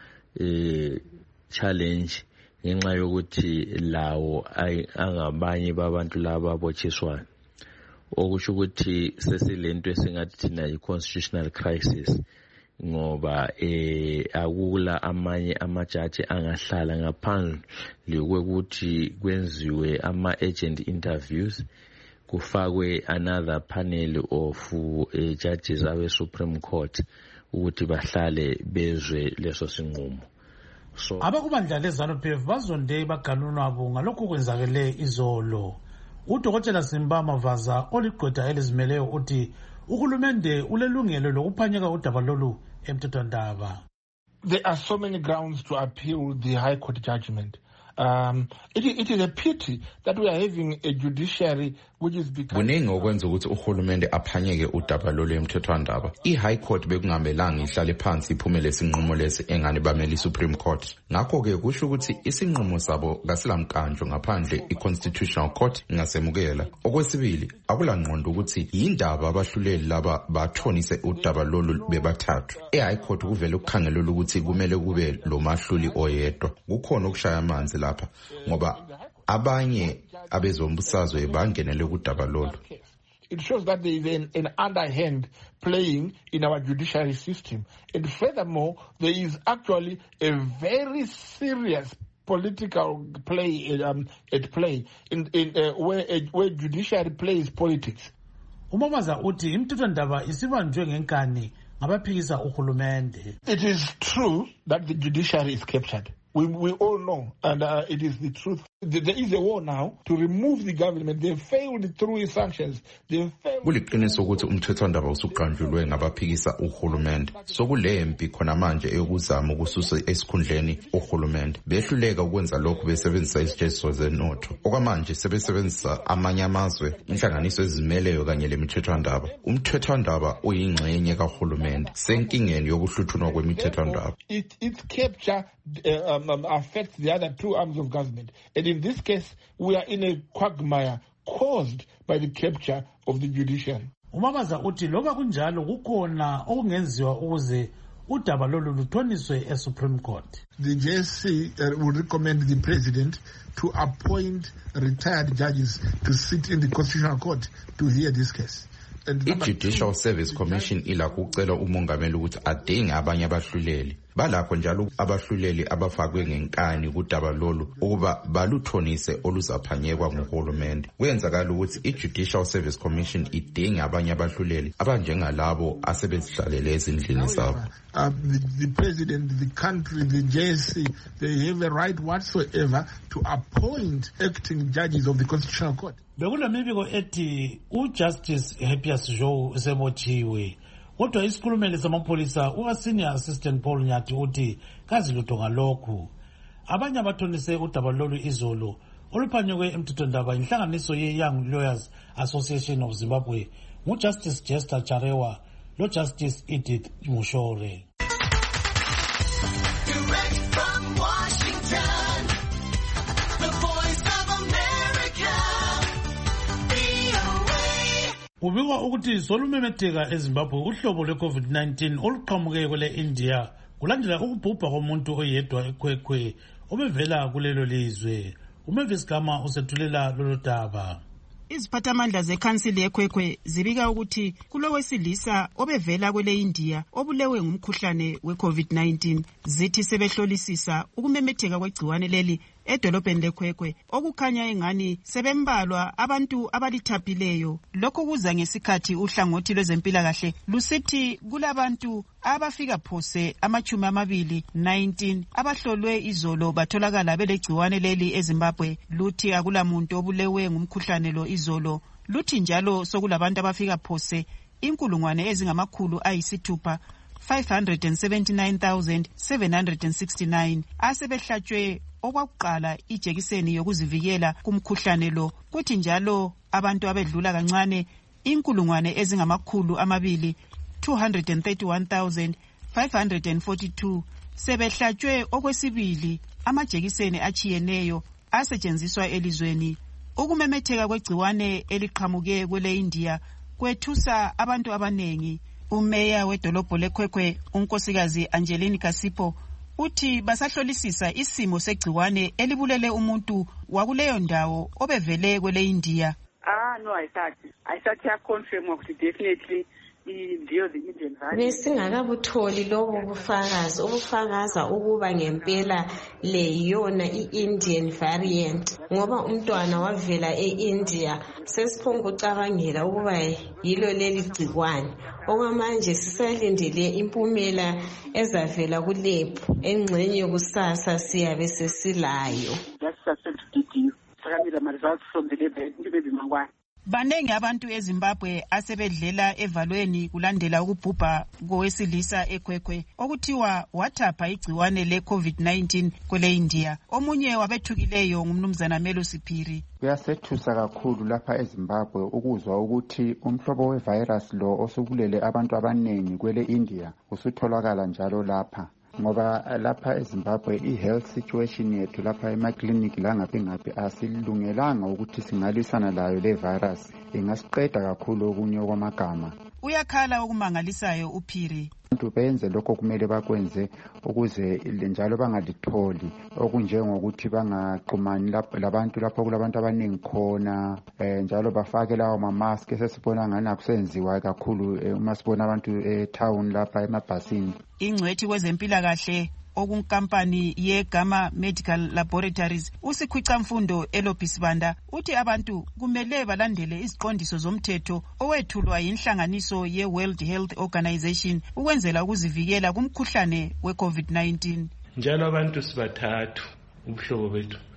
eh challenge ngenxa yokuthi lawo angabanye babantu laba abotshiswayo. Okusho ukuthi sesilento esingathi thina yi-constitutional crisis ngoba eh akula amanye amajaji angahlala ngaphandle kwekuthi kwenziwe ama-agent interviews kufakwe another panel of uh, judges abe-Supreme Court ukuthi bahlale bezwe leso sinqumo. So abakubandla leZANU P F bazonde baganunwabo ngalokho kwenzakele izolo. Udokotela Simba Mavaza oligqwetha elizimeleyo uthi uhulumende ulelungelo lokuphanyeka udaba lolu emthethwandaba. There are so many grounds to appeal the High Court judgment. Um, it, it is a pity that we are having a judiciary which is becoming... Kuningi okwenza ukuthi uhulumende aphanyeke udaba lolu emthethwandaba. I-High Court bekungamelanga ihlale phansi iphumele isinqumo lesi engane bamele i-Supreme Court. Ngakho-ke kusho ukuthi isinqumo sabo kasilamkanjo ngaphandle i-Constitutional Court ingasemukela. Okwesibili, akulangqondo ukuthi yindaba abahluleli laba bathonise udaba lolu bebathathu. I-High Court kuvele ukukhangelwa ukuthi kumele kube lo mahluli oyedwa. Kukhona ukushaya amanzi lapha ngoba abanye abezombusazwe bangenele kudaba lolu. It shows that there is an, an underhand playing in our judiciary system. And furthermore, there is actually a very serious political play um, at play in, in uh, where, uh, where judiciary plays politics. Umamaza uthi imthethwandaba isibanjwe ngenkani ngabaphikisa uhulumende. It is true that the judiciary is captured. We, we all know, and uh, it is the truth. There is a war now to remove the government. They failed through its sanctions. They failed. Kuliqiniso ukuthi umthethwandaba usuqanjulwe ngabaphikisa uhulumende. Sokulempi khona manje eyokuzama ukususa esikhundleni uhulumende. Behluleka ukwenza lokho besebenzisa izijeziso zenotho. Okwamanje sebesebenzisa amanye amazwe, inhlanganiso ezimeleyo kanye lemithethwandaba. Umthethwandaba uyingxenye kahulumende. Senkingeni yokuhluthunwa kwemithethwandaba. It its capture uh, um, affects the other two arms of government. And in this case, we are in a quagmire caused by the capture of the judiciary. Umabaza uthi loba kunjalo kukhona okungenziwa ukuze udaba lolu luthoniswe e-Supreme Court. The J S C uh, would recommend the president to appoint retired judges to sit in the Constitutional Court to hear this case. I-Judicial Service Commission ilakho ukucela umongameli ukuthi adinge abanye abahluleli. Balakho njalo abahluleli abafakwe ngenkani kudaba lolu ukuba baluthonise oluzaphanyekwa nguhulumende. Kwenzakala ukuthi i-Judicial Service Commission idinge abanye abahluleli abanjengalabo asebezihlalele ezindlini zabo. Uh, the, the president, the country, the J S C, they have a right whatsoever to appoint acting judges of the Constitutional Court. Bekulemibiko ethi uJustice Happiest Joe usebotshiwe. Kodwa isikhulumeli samapholisa uwa-Senior Assistant Paul Nyathi uthi kazi lutho ngalokhu. Abanye abathonise udaba lolu izolo oluphanyekwe emthethwandaba inhlanganiso ye-Young Lawyers Association of Zimbabwe nguJustice Jester Charewa lo-Justice Edith Mushore. Kubikwa ukuthi solumemetheka eZimbabwe uhlobo lwe-COVID nineteen oluqhamuke kwele India kulandela ukubhubha komuntu oyedwa eKwekwe obevela kulelo lizwe. uMavis Gama usethulela lolu daba. Iziphathamandla zekhansili yeKwekwe zibika ukuthi kulowesilisa obevela kwele India obulewe ngumkhuhlane we-COVID nineteen zithi sebehlolisisa ukumemetheka kwegciwane leli edolobheni leKwekwe okukhanya engani sebembalwa abantu abalithapileyo. Lokho kuza ngesikhathi uhlangothi lwezempilakahle lusithi kulabantu abafika phose amachumi amabili nineteen abahlolwe izolo batholakala belegciwane leli eZimbabwe. Luthi akulamuntu obulewe ngumkhuhlane lo izolo. Luthi njalo sokulabantu abafika phose inkulungwane ezingamakhulu ayisithupha five hundred seventy-nine thousand seven hundred sixty-nine asebehlatshwe okwakuqala ijekiseni yokuzivikela kumkhuhlane lo. Kuthi njalo abantu abedlula kancane inkulungwane ezingamakhulu amabili two hundred thirty-one thousand five hundred forty-two sebehlatshwe okwesibili amajekiseni achiyeneyo asetshenziswa elizweni. Ukumemetheka kwegciwane eliqhamuke kwele India kwethusa abantu abanengi. Umeya wedolobho leKwekwe unkosikazi Angeline Kasipo uthi basahlolisisa isimo segciwane elibulele umuntu wakuleyo ndawo obevele kwele India. Ah no, I thought I thought I confirm ukuthi definitely ndiyo the Indian variant. Besingakabutholi lobo bufakazi obufakaza ukuba ngempela le yona i-Indian variant ngoba umntwana wavela e-India sesiphonga ucabangela ukuba yilo leli gciwane. Okwamanje sisalindele impumela ezavela kulab engxenye yokusasa siyabe sesilayo. That's success to you. Sakamila my results from the lab ndibe mangwana. Banengi abantu eZimbabwe asebedlela evalweni kulandela ukubhubha kowesilisa eKwekwe okuthiwa wathapha igciwane le-COVID nineteen kwele India. Omunye wabethukileyo ngumnumzana Melo Siphiri. Kuyasethusa kakhulu lapha eZimbabwe ukuzwa ukuthi umhlobo wevirus lo osubulele abantu abanengi kwele India usutholakala njalo lapha. Ngoba lapha eZimbabwe i-health situation yethu lapha emakliniki langaphi ngaphi asilungelanga ukuthi singalwisana layo le virus. Ingasiqeda kakhulu okunye kwamagama. Uyakhala okumangalisayo uPhiri. Abantu benze lokho kumele bakwenze ukuze njalo bangalitholi okunjengokuthi bangaxhumani labantu lapho kulabantu abaningi khona eh, njalo bafake lawo mamask esesibona ngani akusenziwa kakhulu uma sibona abantu etown lapha emabhasini. Ingcwethi kwezempilakahle okunkampani yeGama Medical Laboratories usikhwica mfundo eLobhisibanda uthi abantu kumele balandele iziqondiso zomthetho owethulwa yinhlanganiso ye-World Health Organization ukwenzela ukuzivikela kumkhuhlane we-COVID nineteen. Njalo abantu sibathathu umhlobo bethu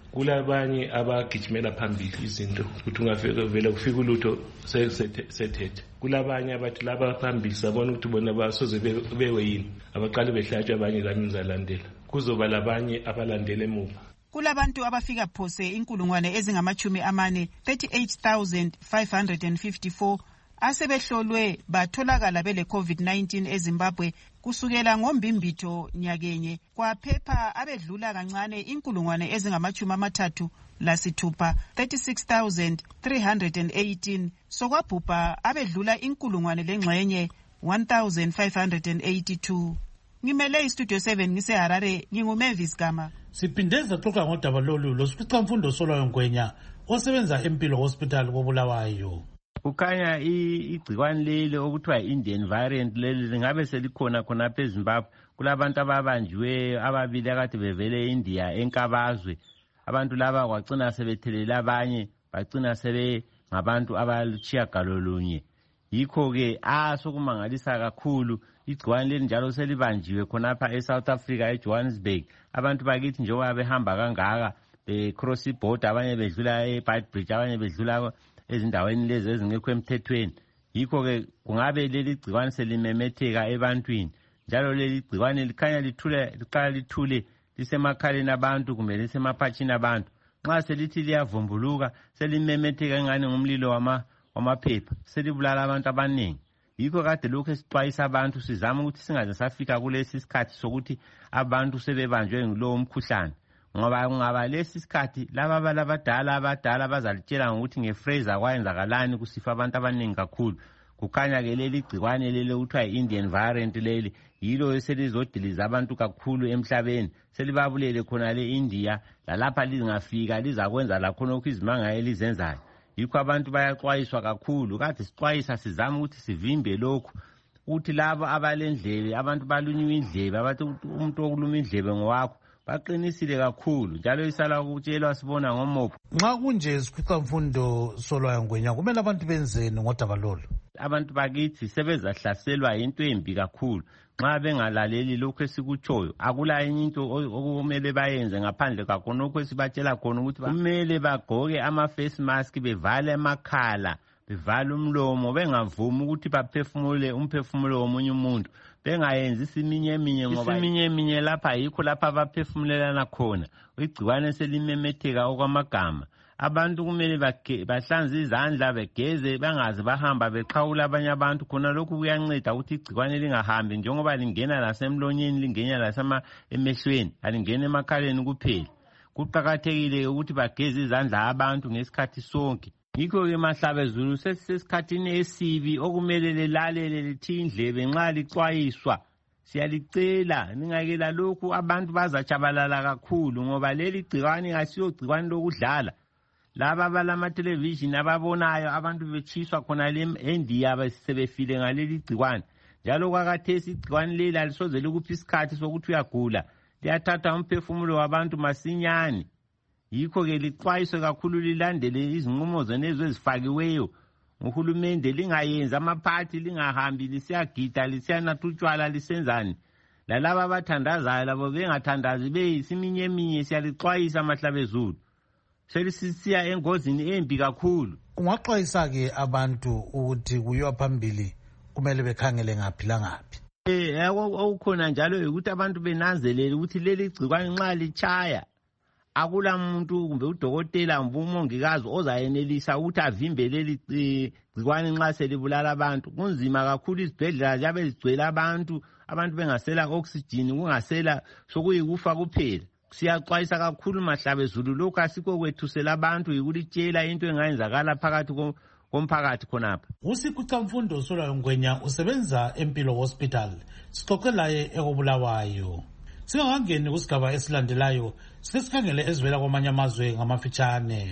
kulabanye abagijimela phambili izinto ukuthi ungafika vele kufika ulutho sethethe. Kulabanye abathi laba phambili sabona ukuthi bona basoze bewe yini abaqale behlatshwe abanye kanye zalandela. Kuzoba labanye abalandele emuva. Kulabantu abafika phose inkulungwane ezingamachumi amane thirty-eight thousand five hundred fifty-four asebehlolwe batholakala bele COVID nineteen eZimbabwe kusukela ngombimbitho nyakenye kwaphepha abedlula kancane inkulungwane ezingamachumi amathathu lasithupha thirty-six thousand three hundred eighteen sokwabhubha abedlula inkulungwane lengxenye one thousand five hundred eighty-two. Ngimele istudio seven ngiseHarare nginguMavis Gama. Siphindeza xoxa ngodaba lolu losificamfundo Solwayo Ngwenya osebenza eMpilo Hospital koBulawayo. Kukhanya igcikwane leli okuthiwa Indian variant leli lingabe selikhona khona phe Zimbabwe. Kulabantu ababanjiwe ababili akade bevele eIndia enkabazwe. Abantu laba kwagcina sebethelela abanye bagcina sebe ngabantu abalutshiya galolunye. Yikho ke ah sokumangalisa kakhulu igcikwane leli njalo selibanjiwe khonapha eSouth Africa eJohannesburg. Abantu bakithi njengoba behamba kangaka becross border abanye bedlula eBeitbridge abanye bedlula ezindaweni lezi ezingekho emthethweni. Yikho ke kungabe leli gcikwane selimemetheka ebantwini njalo leli gcikwane likhanya lithule liqala lithule lisemakhaleni abantu kumbe lisemaphatshini abantu. Nxa selithi liyavumbuluka selimemetheka engane ngumlilo wama wamaphepha selibulala abantu abaningi. Yikho kade lokho esixwayisa abantu sizama ukuthi singaze safika kulesi sikhathi sokuthi abantu sebebanjwe ngulowo mkhuhlane. Ngoba ngaba lesi sikhathi laba abadala abadala bazalitshela ngokuthi ngeFraser kwayenzakalani kusifa abantu abaningi kakhulu. Kukhanya ke leli gcikwane leli okuthiwa Indian variant leli yilo eselizodiliza abantu kakhulu emhlabeni. Selibabulele khona le India lalapha lingafika lizakwenza lakhona okuzimanga elizenzayo. Yikho abantu bayaxwayiswa kakhulu. Kade sixwayisa sizama ukuthi sivimbe lokhu ukuthi labo abalendlebe abantu balunywa indlebe abathi umuntu okuluma indlebe ngowakho baqinisile kakhulu njalo isala ukutshelwa sibona ngomopho. Nxa kunje sificamfundo Solwayo Ngwenya kumele abantu benzeni ngodaba lolu? Abantu bakithi sebezahlaselwa into embi kakhulu. Nxa bengalaleli lokho esikutshoyo akula enye into okumele bayenze ngaphandle kakho lokho esibatshela khona ukuthi kumele bagqoke ama face mask bevale amakhala bevale umlomo bengavumi ukuthi baphefumule umphefumulo womunye umuntu. Bengayenzi siminye eminye ngoba siminye eminye lapha yikho lapha abaphefumulelana khona. Igcikwane selimemetheka okwamagama. Abantu kumele bahlanze izandla begeze bangazi bahamba beqhawula abanye abantu khona lokhu kuyanceda ukuthi igcikwane lingahambi njengoba lingena lasemlonyeni lingena lasema emehlweni alingena emakhaleni kuphela. Kuqhakathekile ukuthi bageze izandla abantu ngesikhathi sonke. Yikho ke Mahlabezulu sesisikhathini esibi okumele lelalele lithi indlebe nxa lixwayiswa. Siyalicela ningakela lokhu abantu bazachabalala kakhulu ngoba leli gcikwane asiyo gcikwane lokudlala. Laba abalama television ababonayo abantu bechiswa khona le India basebefile ngaleli gcikwane. Njalo kwakathesi igcikwane leli alisoze likuphi isikhathi sokuthi uyagula. Liyathatha umphefumulo wabantu masinyane. Yikho ke lixwayiswe kakhulu lilandele izinqumo zenezo ezifakiweyo nguhulumende lingayenza amaphathi lingahambi lisiyagida lisiyanatutshwala lisenzani. Lalaba abathandazayo labo bengathandazi beyisiminye eminye siyalixwayisa Mahlabezulu. Selisisiya engozini embi kakhulu. Ungaxwayisa ke abantu ukuthi kuyiwa phambili kumele bekhangele ngaphi langaphi? Eh okukhona njalo ukuthi abantu benanzelele ukuthi leli gcikwane nxa lichaya akula muntu kumbe udokotela kumbe umongikazi ozayenelisa ukuthi avimbe leli gcikwane nxa selibulala abantu. Kunzima kakhulu izibhedlela ziyabe zigcwele abantu abantu bengasela oxygen kungasela sokuyikufa kuphela. Siyaxwayisa kakhulu Mahlabezulu lokho asikho kwethusela abantu yikulitshela into engayenzakala phakathi komphakathi khonapha. Usificamfundo Solwayo Ngwenya usebenza eMpilo Hospital. Sixoxe laye ekoBulawayo. Singakangeni kusigaba esilandelayo sesikhangele ezivela kwamanye amazwe ngamafitshane.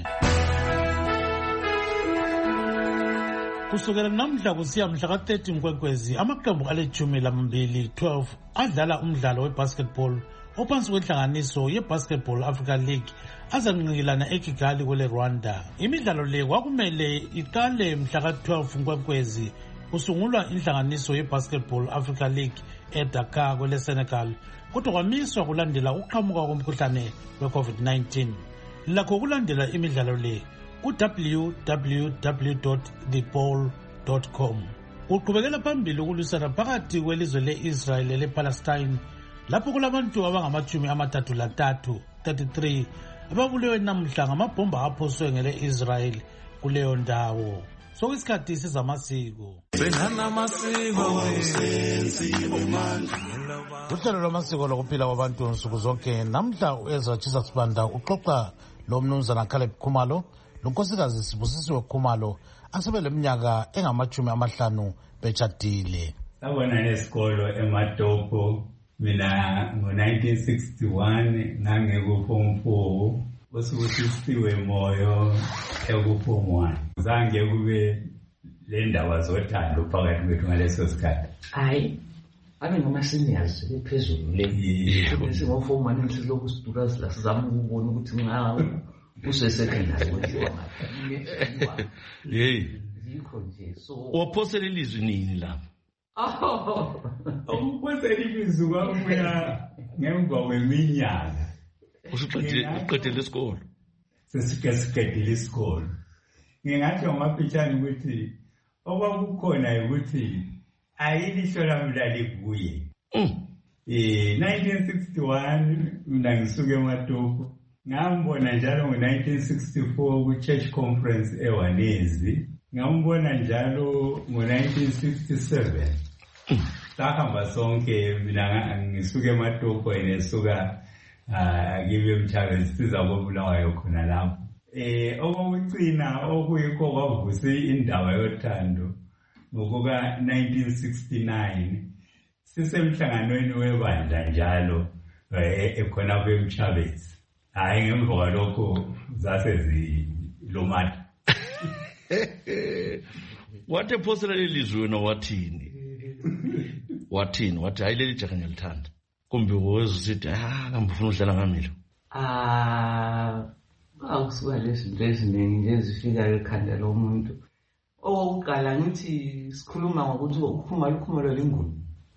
Kusukela namhla kusiya mhla ka thirty Nkwenkwezi amaqembu alethumi lamabili twelve adlala umdlalo webasketball ophansi kwenhlanganiso yeBasketball Africa League azanqikilana eKigali kwele Rwanda. Imidlalo le kwakumele iqale mhla ka twelve Nkwenkwezi kusungulwa inhlanganiso yeBasketball Africa League eDakar kwele Senegal kodwa kwamiswa kulandela uqhamuka komkhuhlane we COVID nineteen. lakho kulandela imidlalo le ku-w w w dot the ball dot com. Uqhubekela phambili ukulwisana phakathi kwelizwe le-Israel le-Palestine lapho kulabantu abangamachumi amathathu lantathu thirty-three ababulewe namhla ngamabhomba aphoswe ngele-Israel kuleyo ndawo. Sokuyisikhathi sizamasiko. Uhlelo lwamasiko lokuphila kwabantu nsuku zonke namhla uEzra Jesus Banda uxoxa lo mnumzana Caleb Khumalo lonkosikazi Sibusisiwe Khumalo asebeleminyaka engamachumi amahlanu betshadile. Sabona nesikolo eMatopo mina ngo-nineteen sixty-one ngangekuform four usibusisiwe moyo ekuform one. Zange kube le ndaba zothando phakathi kwethu ngaleso sikhathi. Hayi abe ngama-seniors ephezulu le singoform one nhloko siduka sila sizama ukubona ukuthi nxa usesecondary wenziwa ngapha. Yeyi yikho nje so waphosela ilizwi nini lapho? Ukuphosela ilizwi kwabuya ngemva kweminyaka. Usuqedile isikolo? Sesike siqedile isikolo. Ngingatsho ngamaphitshana ukuthi okwakukhona ukuthi ayilihlo lami lalikuye. Eh nineteen sixty-one mina ngisuke eMatopo. Ngambona njalo ngo-nineteen sixty-four ku-church conference eWanezi. Ngambona njalo ngo-nineteen sixty-seven. Sahamba sonke mina ngisuke eMatopo enesuka akibe Mchabezi siza kobulawayo khona lapho. Eh okokucina okuyikho kwavuse indaba yothando ngokuka nineteen sixty-nine sisemhlanganweni webandla njalo ekhona kweMchabezi. Hayi ngemva kwalokho zase zilomata. Wathi ephosela lelizwi wena wathini? Wathini? Wathi hayi leli jaha ngiyalithanda. Kumbe wezisithi ah ngifuna udlala ngamilo. Ah akusuka lezinto eziningi nje ezifika ekhanda lomuntu. Owokuqala ngithi sikhuluma ngokuthi ukhumalo ukhumalo lenguni.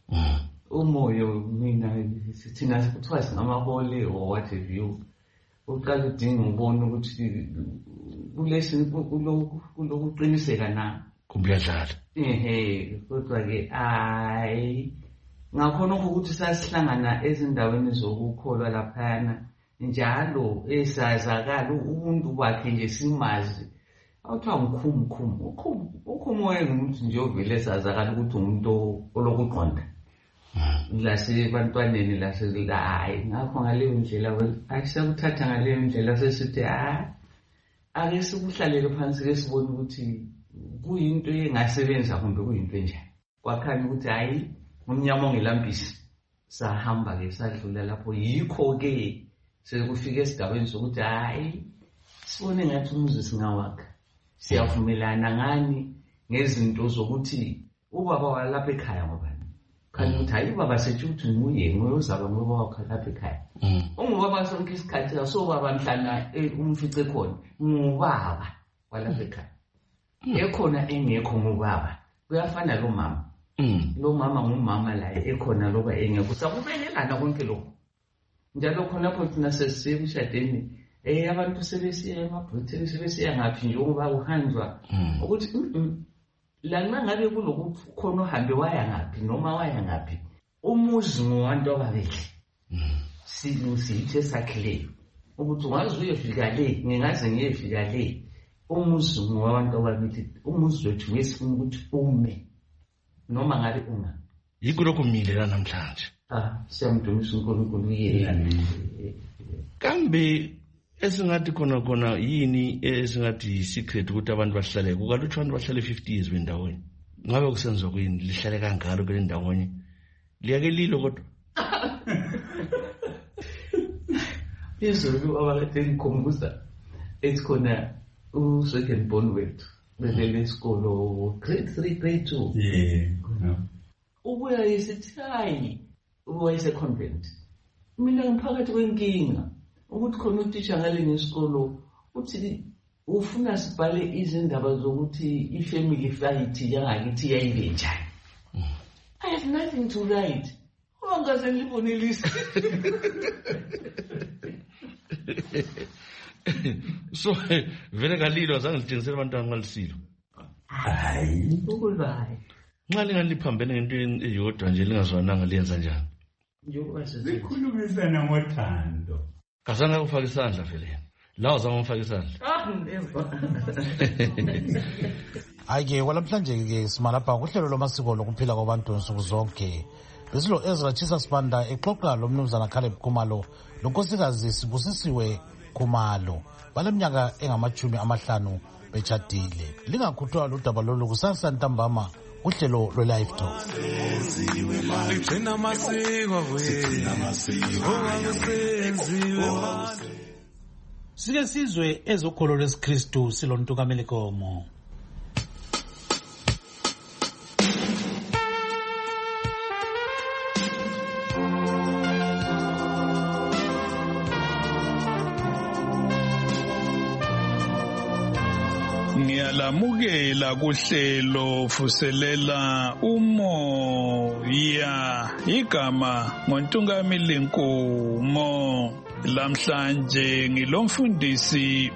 Umoyo mina sithina sikuthiwa singamahole or what have you. Uqala udinga ubone ukuthi kulesi kulokuqiniseka na kumbuyadlala. Ehe kodwa ke hayi ngakhona ukuthi sasihlangana ezindaweni zokukholwa laphana njalo esazakala umuntu wakhe nje simazi awuthiwa ngkhumkhumu ukhumu wayengumuntu nje ovele esazakala ukuthi umuntu olokuqonda lasebantwaneni lasezila hayi ngakho ngaleyo ndlela akusakuthatha ngaleyo ndlela sesithi hayi ake sikuhlalele phansi ke sibone ukuthi kuyinto engasebenza kumbe kuyinto enjani kwakhanya ukuthi hayi umnyama ongelampisi sahamba ke sadlula lapho yikho ke sekufika esigabeni sokuthi hayi sibone ngathi umuzi singawakha siyavumelana ngani ngezinto zokuthi ubaba walapha ekhaya ngoba khanya ukuthi hayi ubaba sethi uthi nguye nguye uzaba ngoba wakha lapha ekhaya ungubaba sonke isikhathi asobaba mhlana umfice khona ngubaba walapha ekhaya ekhona engekho ngubaba kuyafana lo mama lo mama ngumama la ekhona loba engekho sakubelelana konke lokho njalo khona pho thina sesikushadeni eh abantu sebesiya emabhoteni sebesiya ngaphi njengoba uhanjwa ukuthi la ngabe kulokuthi khona uhambe waya ngaphi noma waya ngaphi umuzi ngowantu ababili silusithi sakhileyo ukuthi ungaze uyefika le ngingaze ngiyefika le umuzi ngowantu ababili umuzi wethu ngesifuna ukuthi ume noma ngabe unga yikho lokho kumile namhlanje. Ah siyamdumisa uNkulunkulu yena. Kambe esingathi khona khona yini esingathi isecret ukuthi abantu bahlale kukalutho abantu bahlale fifty years bendaweni ngabe kusenziwa kuyini lihlale kangalo kule ndawonye liyake lilo kodwa izolo abakade ngikhumbuza ethi khona u-second born wethu bebele isikolo grade three grade two yeah ubuya yisithi hayi uwayeseconvent mina ngiphakathi kwenkinga ukuthi khona utitsha ngale ngesikolo uthi ufuna sibhale izindaba zokuthi ifamily fight yangakithi yayibe njani. I have nothing to write. Ungaze ngibone list. So vele kalilo azange lithengisele abantwana ngalisilo. Hayi, ukuzayi. Nxa lingaliphambene ngento eyodwa nje lingazwananga liyenza njani? Njengoba sikhulumisana ngothando. Kasanga ukufaka isandla vele. La uzama ukufaka isandla. Ah, ndezwa. Ayike kwalamhlanje ke simalapha kuhlelo lomasiko lokuphila kwabantu nsuku zonke. Besilo Ezra Chisa Sibanda exoxa lo mnumzana Caleb Khumalo lonkosikazi Sibusisiwe Khumalo baleminyaka engamachumi amahlanu bechadile. Lingakhuthwa ludaba lolu kusasa ntambama uhlelo lo live talk. Sike sizwe ezokholo lesiKristu silontu kaMelikomo. Ngiyalamukela kuhlelo fuselela umoya igama ngoNtungamili Nkumo. Lamhlanje ngilomfundisi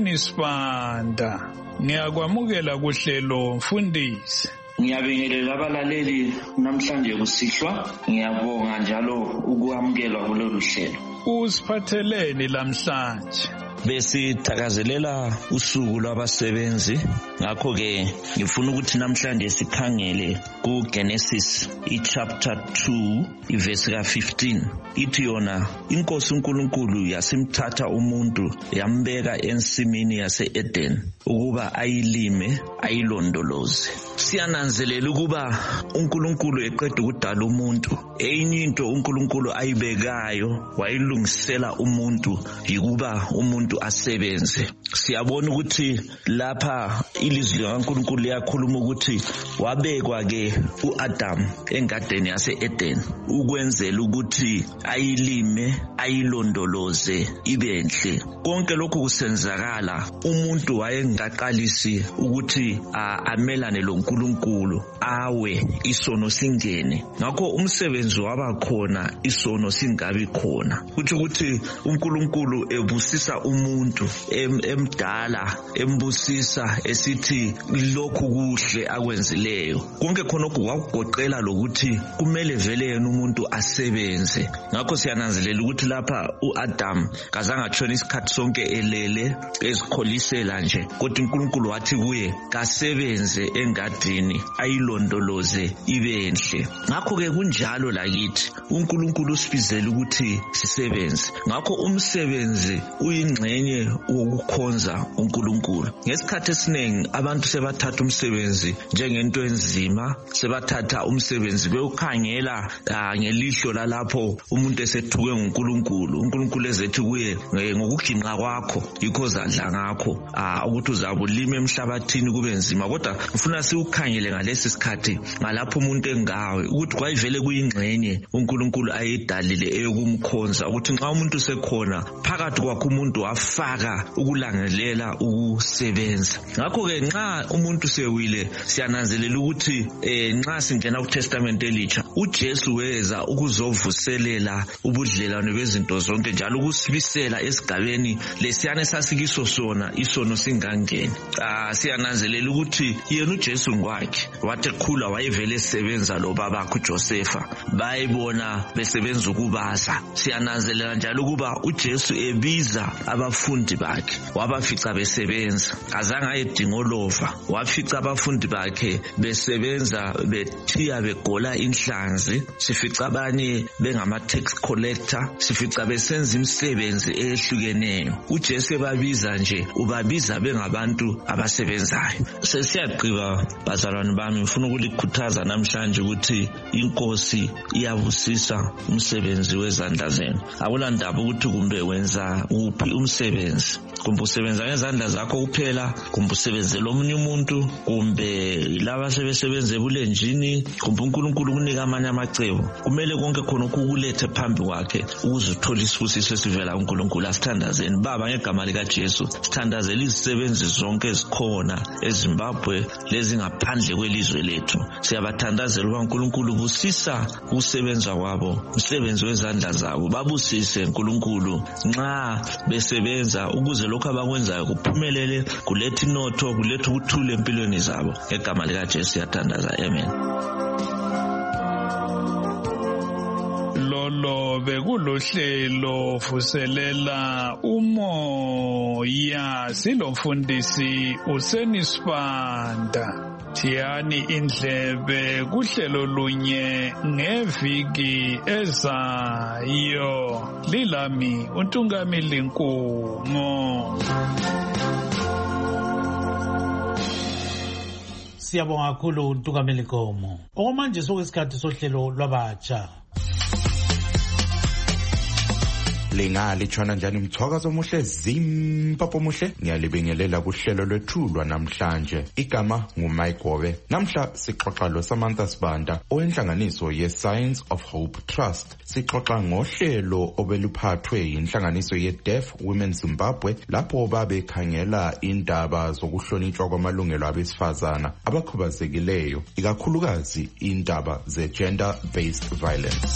uSenisibanda. Ngiyakwamukela kuhlelo mfundisi. Ngiyabingelela abalaleli namhlanje kusihlwa. Ngiyabonga njalo ukwamukelwa kulolu hlelo. Usiphatheleni lamhlanje? Besithakazelela usuku lwabasebenzi, ngakho ke ngifuna ukuthi namhlanje sikhangele ku Genesis i-chapter two iverse ka fifteen. Ithi yona inkosi uNkulunkulu yasimthatha umuntu yambeka ensimini yase-Eden ukuba ayilime ayilondoloze. Siyananzelela ukuba uNkulunkulu eqeda ukudala umuntu, enye into uNkulunkulu ayibekayo wayilungisela umuntu yikuba umuntu asebenze. Siyabona ukuthi lapha ilizwi likaNkulunkulu liyakhuluma ukuthi wabekwa ke uAdam engadini yase-Eden ukwenzela ukuthi ayilime ayilondoloze ibenhle. Konke lokhu kusenzakala umuntu wayengaqalisi ukuthi amelane loNkulunkulu awe isono singene. Ngakho umsebenzi waba khona isono singabi khona. Kuthi ukuthi uNkulunkulu ebusisa umuntu em, emdala embusisa esithi lokhu kuhle akwenzileyo. Konke khonokho kwakugoqela lokuthi kumele vele yena umuntu asebenze. Ngakho siyananzelela ukuthi lapha uAdam kazange atshone isikhathi sonke elele ezikholisela nje, kodwa uNkulunkulu wathi kuye kasebenze engadini ayilondoloze ibenhle. Ngakho ke kunjalo lakithi uNkulunkulu usibizela ukuthi sisebenze. Ngakho umsebenzi uyingxenye wokukhonza uNkulunkulu. Ngesikhathi esiningi abantu sebathatha umsebenzi njengento enzima, sebathatha umsebenzi bewukhangela ngelihlo lalapho umuntu esethuke nguNkulunkulu. uNkulunkulu ezethi kuye ngokuginqa kwakho yikho zadla ngakho ukuthi uzabulima emhlabathini kube nzima. Kodwa ngifuna siukhangele ngalesi sikhathi ngalapho umuntu engawe ukuthi kwayivele kuyingxenye uNkulunkulu ayidalile eyokumkhonza, ukuthi nxa umuntu sekhona phakathi kwakhe umuntu wafaka ukulangelela ukusebenza. Ngakho ke nxa umuntu sewile siyananzelela ukuthi eh nxa singena kuTestament elitsha uJesu weza ukuzovuselela ubudlelwane bezinto zonke njalo ukusibisela esigabeni lesiyane sasikiso sona isono singangeni. Ah siyananzelela ukuthi yena uJesu ngwakhe wathi khula wayevele esebenza lo babakhe uJosefa, bayibona besebenza ukubaza. Siyananzelela njalo ukuba uJesu ebiza abafundi bakhe wabafica besebenza, azange ayedinga olova. Wafica abafundi bakhe besebenza bethiya begola inhlanzi, sifica abanye bengama tax collector, sifica besenza imisebenzi ehlukeneyo. uJesu ebabiza nje ubabiza bengabantu abasebenzayo. Sesiyagqiba bazalwane bami, ngifuna ukulikhuthaza namhlanje ukuthi inkosi iyabusisa umsebenzi wezandla zenu. Akulandaba ukuthi kumbe wenza uphi umsebenzi, kumbe usebenza ngezandla zakho kuphela, kumbe usebenzela omunye umuntu, kumbe laba sebesebenza ebulenjini, kumbe uNkulunkulu kunika amanye amacebo. Kumele konke khona ukulethe phambi kwakhe ukuze uthole isibusiso esivela uNkulunkulu. Asithandazeni Baba ngegama likaJesu, sithandazela izisebenzi zonke ezikhona eZimbabwe lezi ngaphandle kwelizwe lethu. Siyabathandazela ukuba uNkulunkulu busisa ukusebenza kwabo, umsebenzi wezandla zabo, babusise uNkulunkulu nxa besebenza ukuze lokho abakwenzayo kuphumelele, kulethe inotho, kulethe ukuthula empilweni zabo. Egama lika Jesu siyathandaza. Amen. Lolo bekulohlelo vuselela umoya, silomfundisi uSenisibanda. Thiyani indlebe kuhlelo lunye ngeviki ezayo. Lilami uNtungamili Nkumo. Siyabonga kakhulu uNtungamili Nkomo. Okwamanje sokuyisikhathi sohlelo lwabatsha. Lingalithona njani mthwakazo omuhle Zimbabwe omuhle? Ngiyalibingelela kuhlelo lwethulwa namhlanje. Igama nguMike Gobe. Namhla sixoxa lo Samantha Sibanda owenhlanganiso ye-Science of Hope Trust. Sixoxa ngohlelo obeluphathwe inhlanganiso ye-Deaf Women Zimbabwe lapho babekhangela indaba zokuhlonitshwa kwamalungelo abesifazana abakhubazekileyo, ikakhulukazi indaba ze-gender based violence.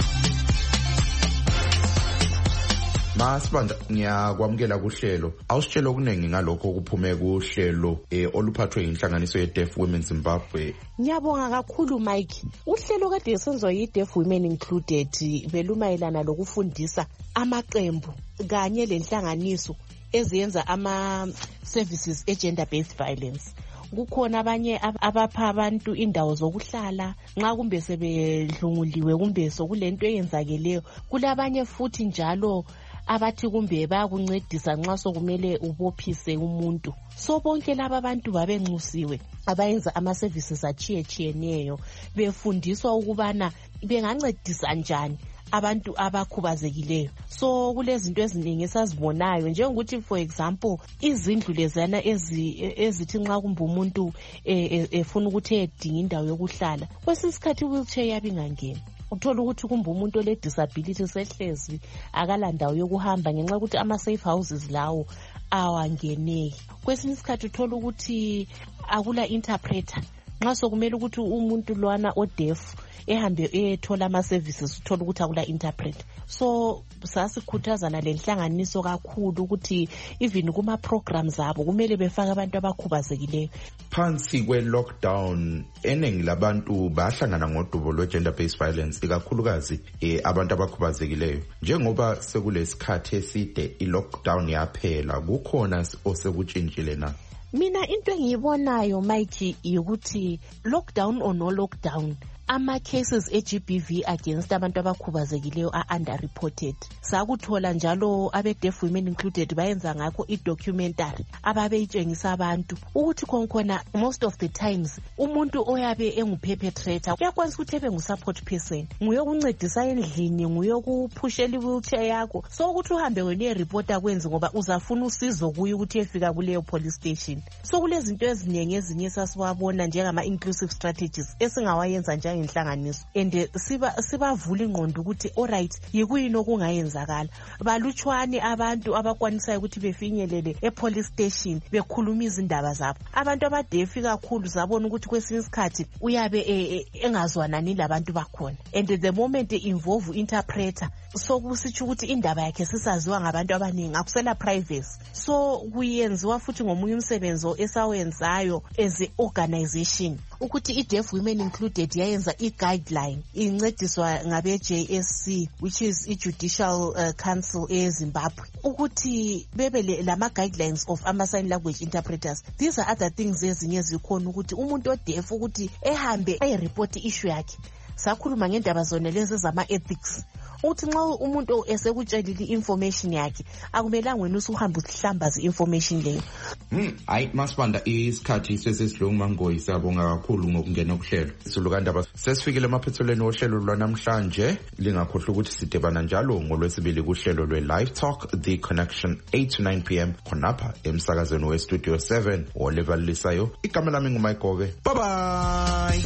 Masibanda, ngiyakwamukela kuhlelo. Awusitshela okuningi ngalokho okuphume kuhlelo eh oluphathwe inhlanganiso ye-Deaf Women Zimbabwe. Ngiyabonga kakhulu Mike. Uhlelo kade esenzwa yi-Deaf Women Included belumayelana lokufundisa amaqembu kanye lenhlanganiso eziyenza ama services e-gender based violence. Kukhona abanye abapha abantu indawo zokuhlala nxa kumbe sebedlunguliwe kumbe sokulento eyenzakeleyo. Kulabanye futhi njalo abathi kumbe bayakuncedisa nxa sokumele ubophise umuntu. So bonke laba abantu babenxusiwe abayenza ama services achiyechiyeneyo befundiswa ukubana bengancedisa njani abantu abakhubazekileyo. So kulezinto eziningi esazibonayo njengokuthi for example izindlu lezana ezithi nxa kumbe umuntu efuna ukuthi edinga indawo yokuhlala, kwesinye isikhathi wheelchair yabe ingangeni. Uthola ukuthi kumbe umuntu ole disability sehlezi akala ndawo yokuhamba ngenxa ukuthi ama safe houses lawo awangeneki. Kwesinye isikhathi uthola ukuthi akula interpreter nxa sokumele ukuthi umuntu lwana odeaf ehambe ethola ama services uthola ukuthi akula interpreter. So sasikhuthazana lenhlanganiso kakhulu ukuthi even kuma programs abo kumele befake abantu abakhubazekileyo. Phansi kwe lockdown eningi labantu bahlangana ngodubo lwe gender based violence, ikakhulukazi eh, abantu abakhubazekileyo. Njengoba sekulesikhathi eside i lockdown yaphela, kukhona osekutshintshile na? Mina into engiyibonayo Mike ukuthi lockdown or no lockdown, ama cases e-G B V against abantu abakhubazekileyo are underreported. Sakuthola njalo abe-Deaf Women Included bayenza ngakho i-documentary ababeyitshengisa abantu ukuthi khona most of the times umuntu oyabe engu-perpetrator uyakwanisa ukuthi ebe ngu-support person, nguyokuncedisa endlini, nguyokuphushela i-wheelchair yakho. So ukuthi uhambe wena uye-reporta kwenzi ngoba uzafuna usizo kuye ukuthi efika kuleyo police station. So kulezinto eziningi ezinye sasibabona njengama-inclusive strategies esingawayenza njenge inhlanganiso and siba sibavula ingqondo ukuthi alright yikuyini okungayenzakala. Balutshwane abantu abakwanisayo ukuthi befinyelele e-police station bekhuluma izindaba zabo. Abantu abadefi kakhulu zabona ukuthi kwesinye isikhathi uyabe engazwanani labantu bakhona and the moment involve interpreter so kusitsho ukuthi indaba yakhe sisaziwa ngabantu abaningi, akusela privacy. So kuyenziwa futhi ngomunye umsebenzi esawenzayo as a organization ukuthi i-Deaf Women Included yayenza i-guideline incediswa ngabe-J S C which is i-Judicial uh, Council eZimbabwe ukuthi bebe lama guidelines of ama-sign language interpreters. These are other things ezinye zikhona ukuthi umuntu odeaf ukuthi ehambe ayireport issue yakhe. Sakhuluma ngendaba zona lezi zama-ethics uthi nxa umuntu esekutshelile information yakhe akumelanga wena usuhamba uhlambaza information leyo. Hmm, ayi Masibanda, isikhathi sesesilungu Mangoyi, siyabonga kakhulu ngokungena kuhlelo. Silukandaba sesifikile emaphethelweni ohlelo lwanamhlanje. Lingakhohlwa ukuthi sidebana njalo ngolwesibili kuhlelo lwe Live Talk The Connection eight to nine p m khonapha emsakazweni we Studio seven olevalisayo. Igama lami nguMike Gobe. Bye bye.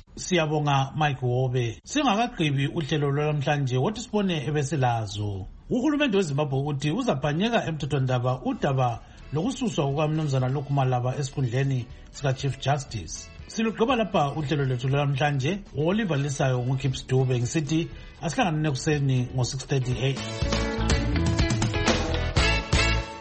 Siyabonga Mike Wobe. Singakagqibi uhlelo lwamhlanje wothi sibone ebesilazo. uhulumende wezimbabwe ukuthi uzaphanyeka emthethwandaba udaba lokususwa kukamnumzana Lokumalaba esikhundleni sika-chief justice. Silugqiba lapha uhlelo lwethu lwanamhlanje. Oliver Lisayo nguKips Dube ngisithi asihlangane ekuseni ngo six thirty a m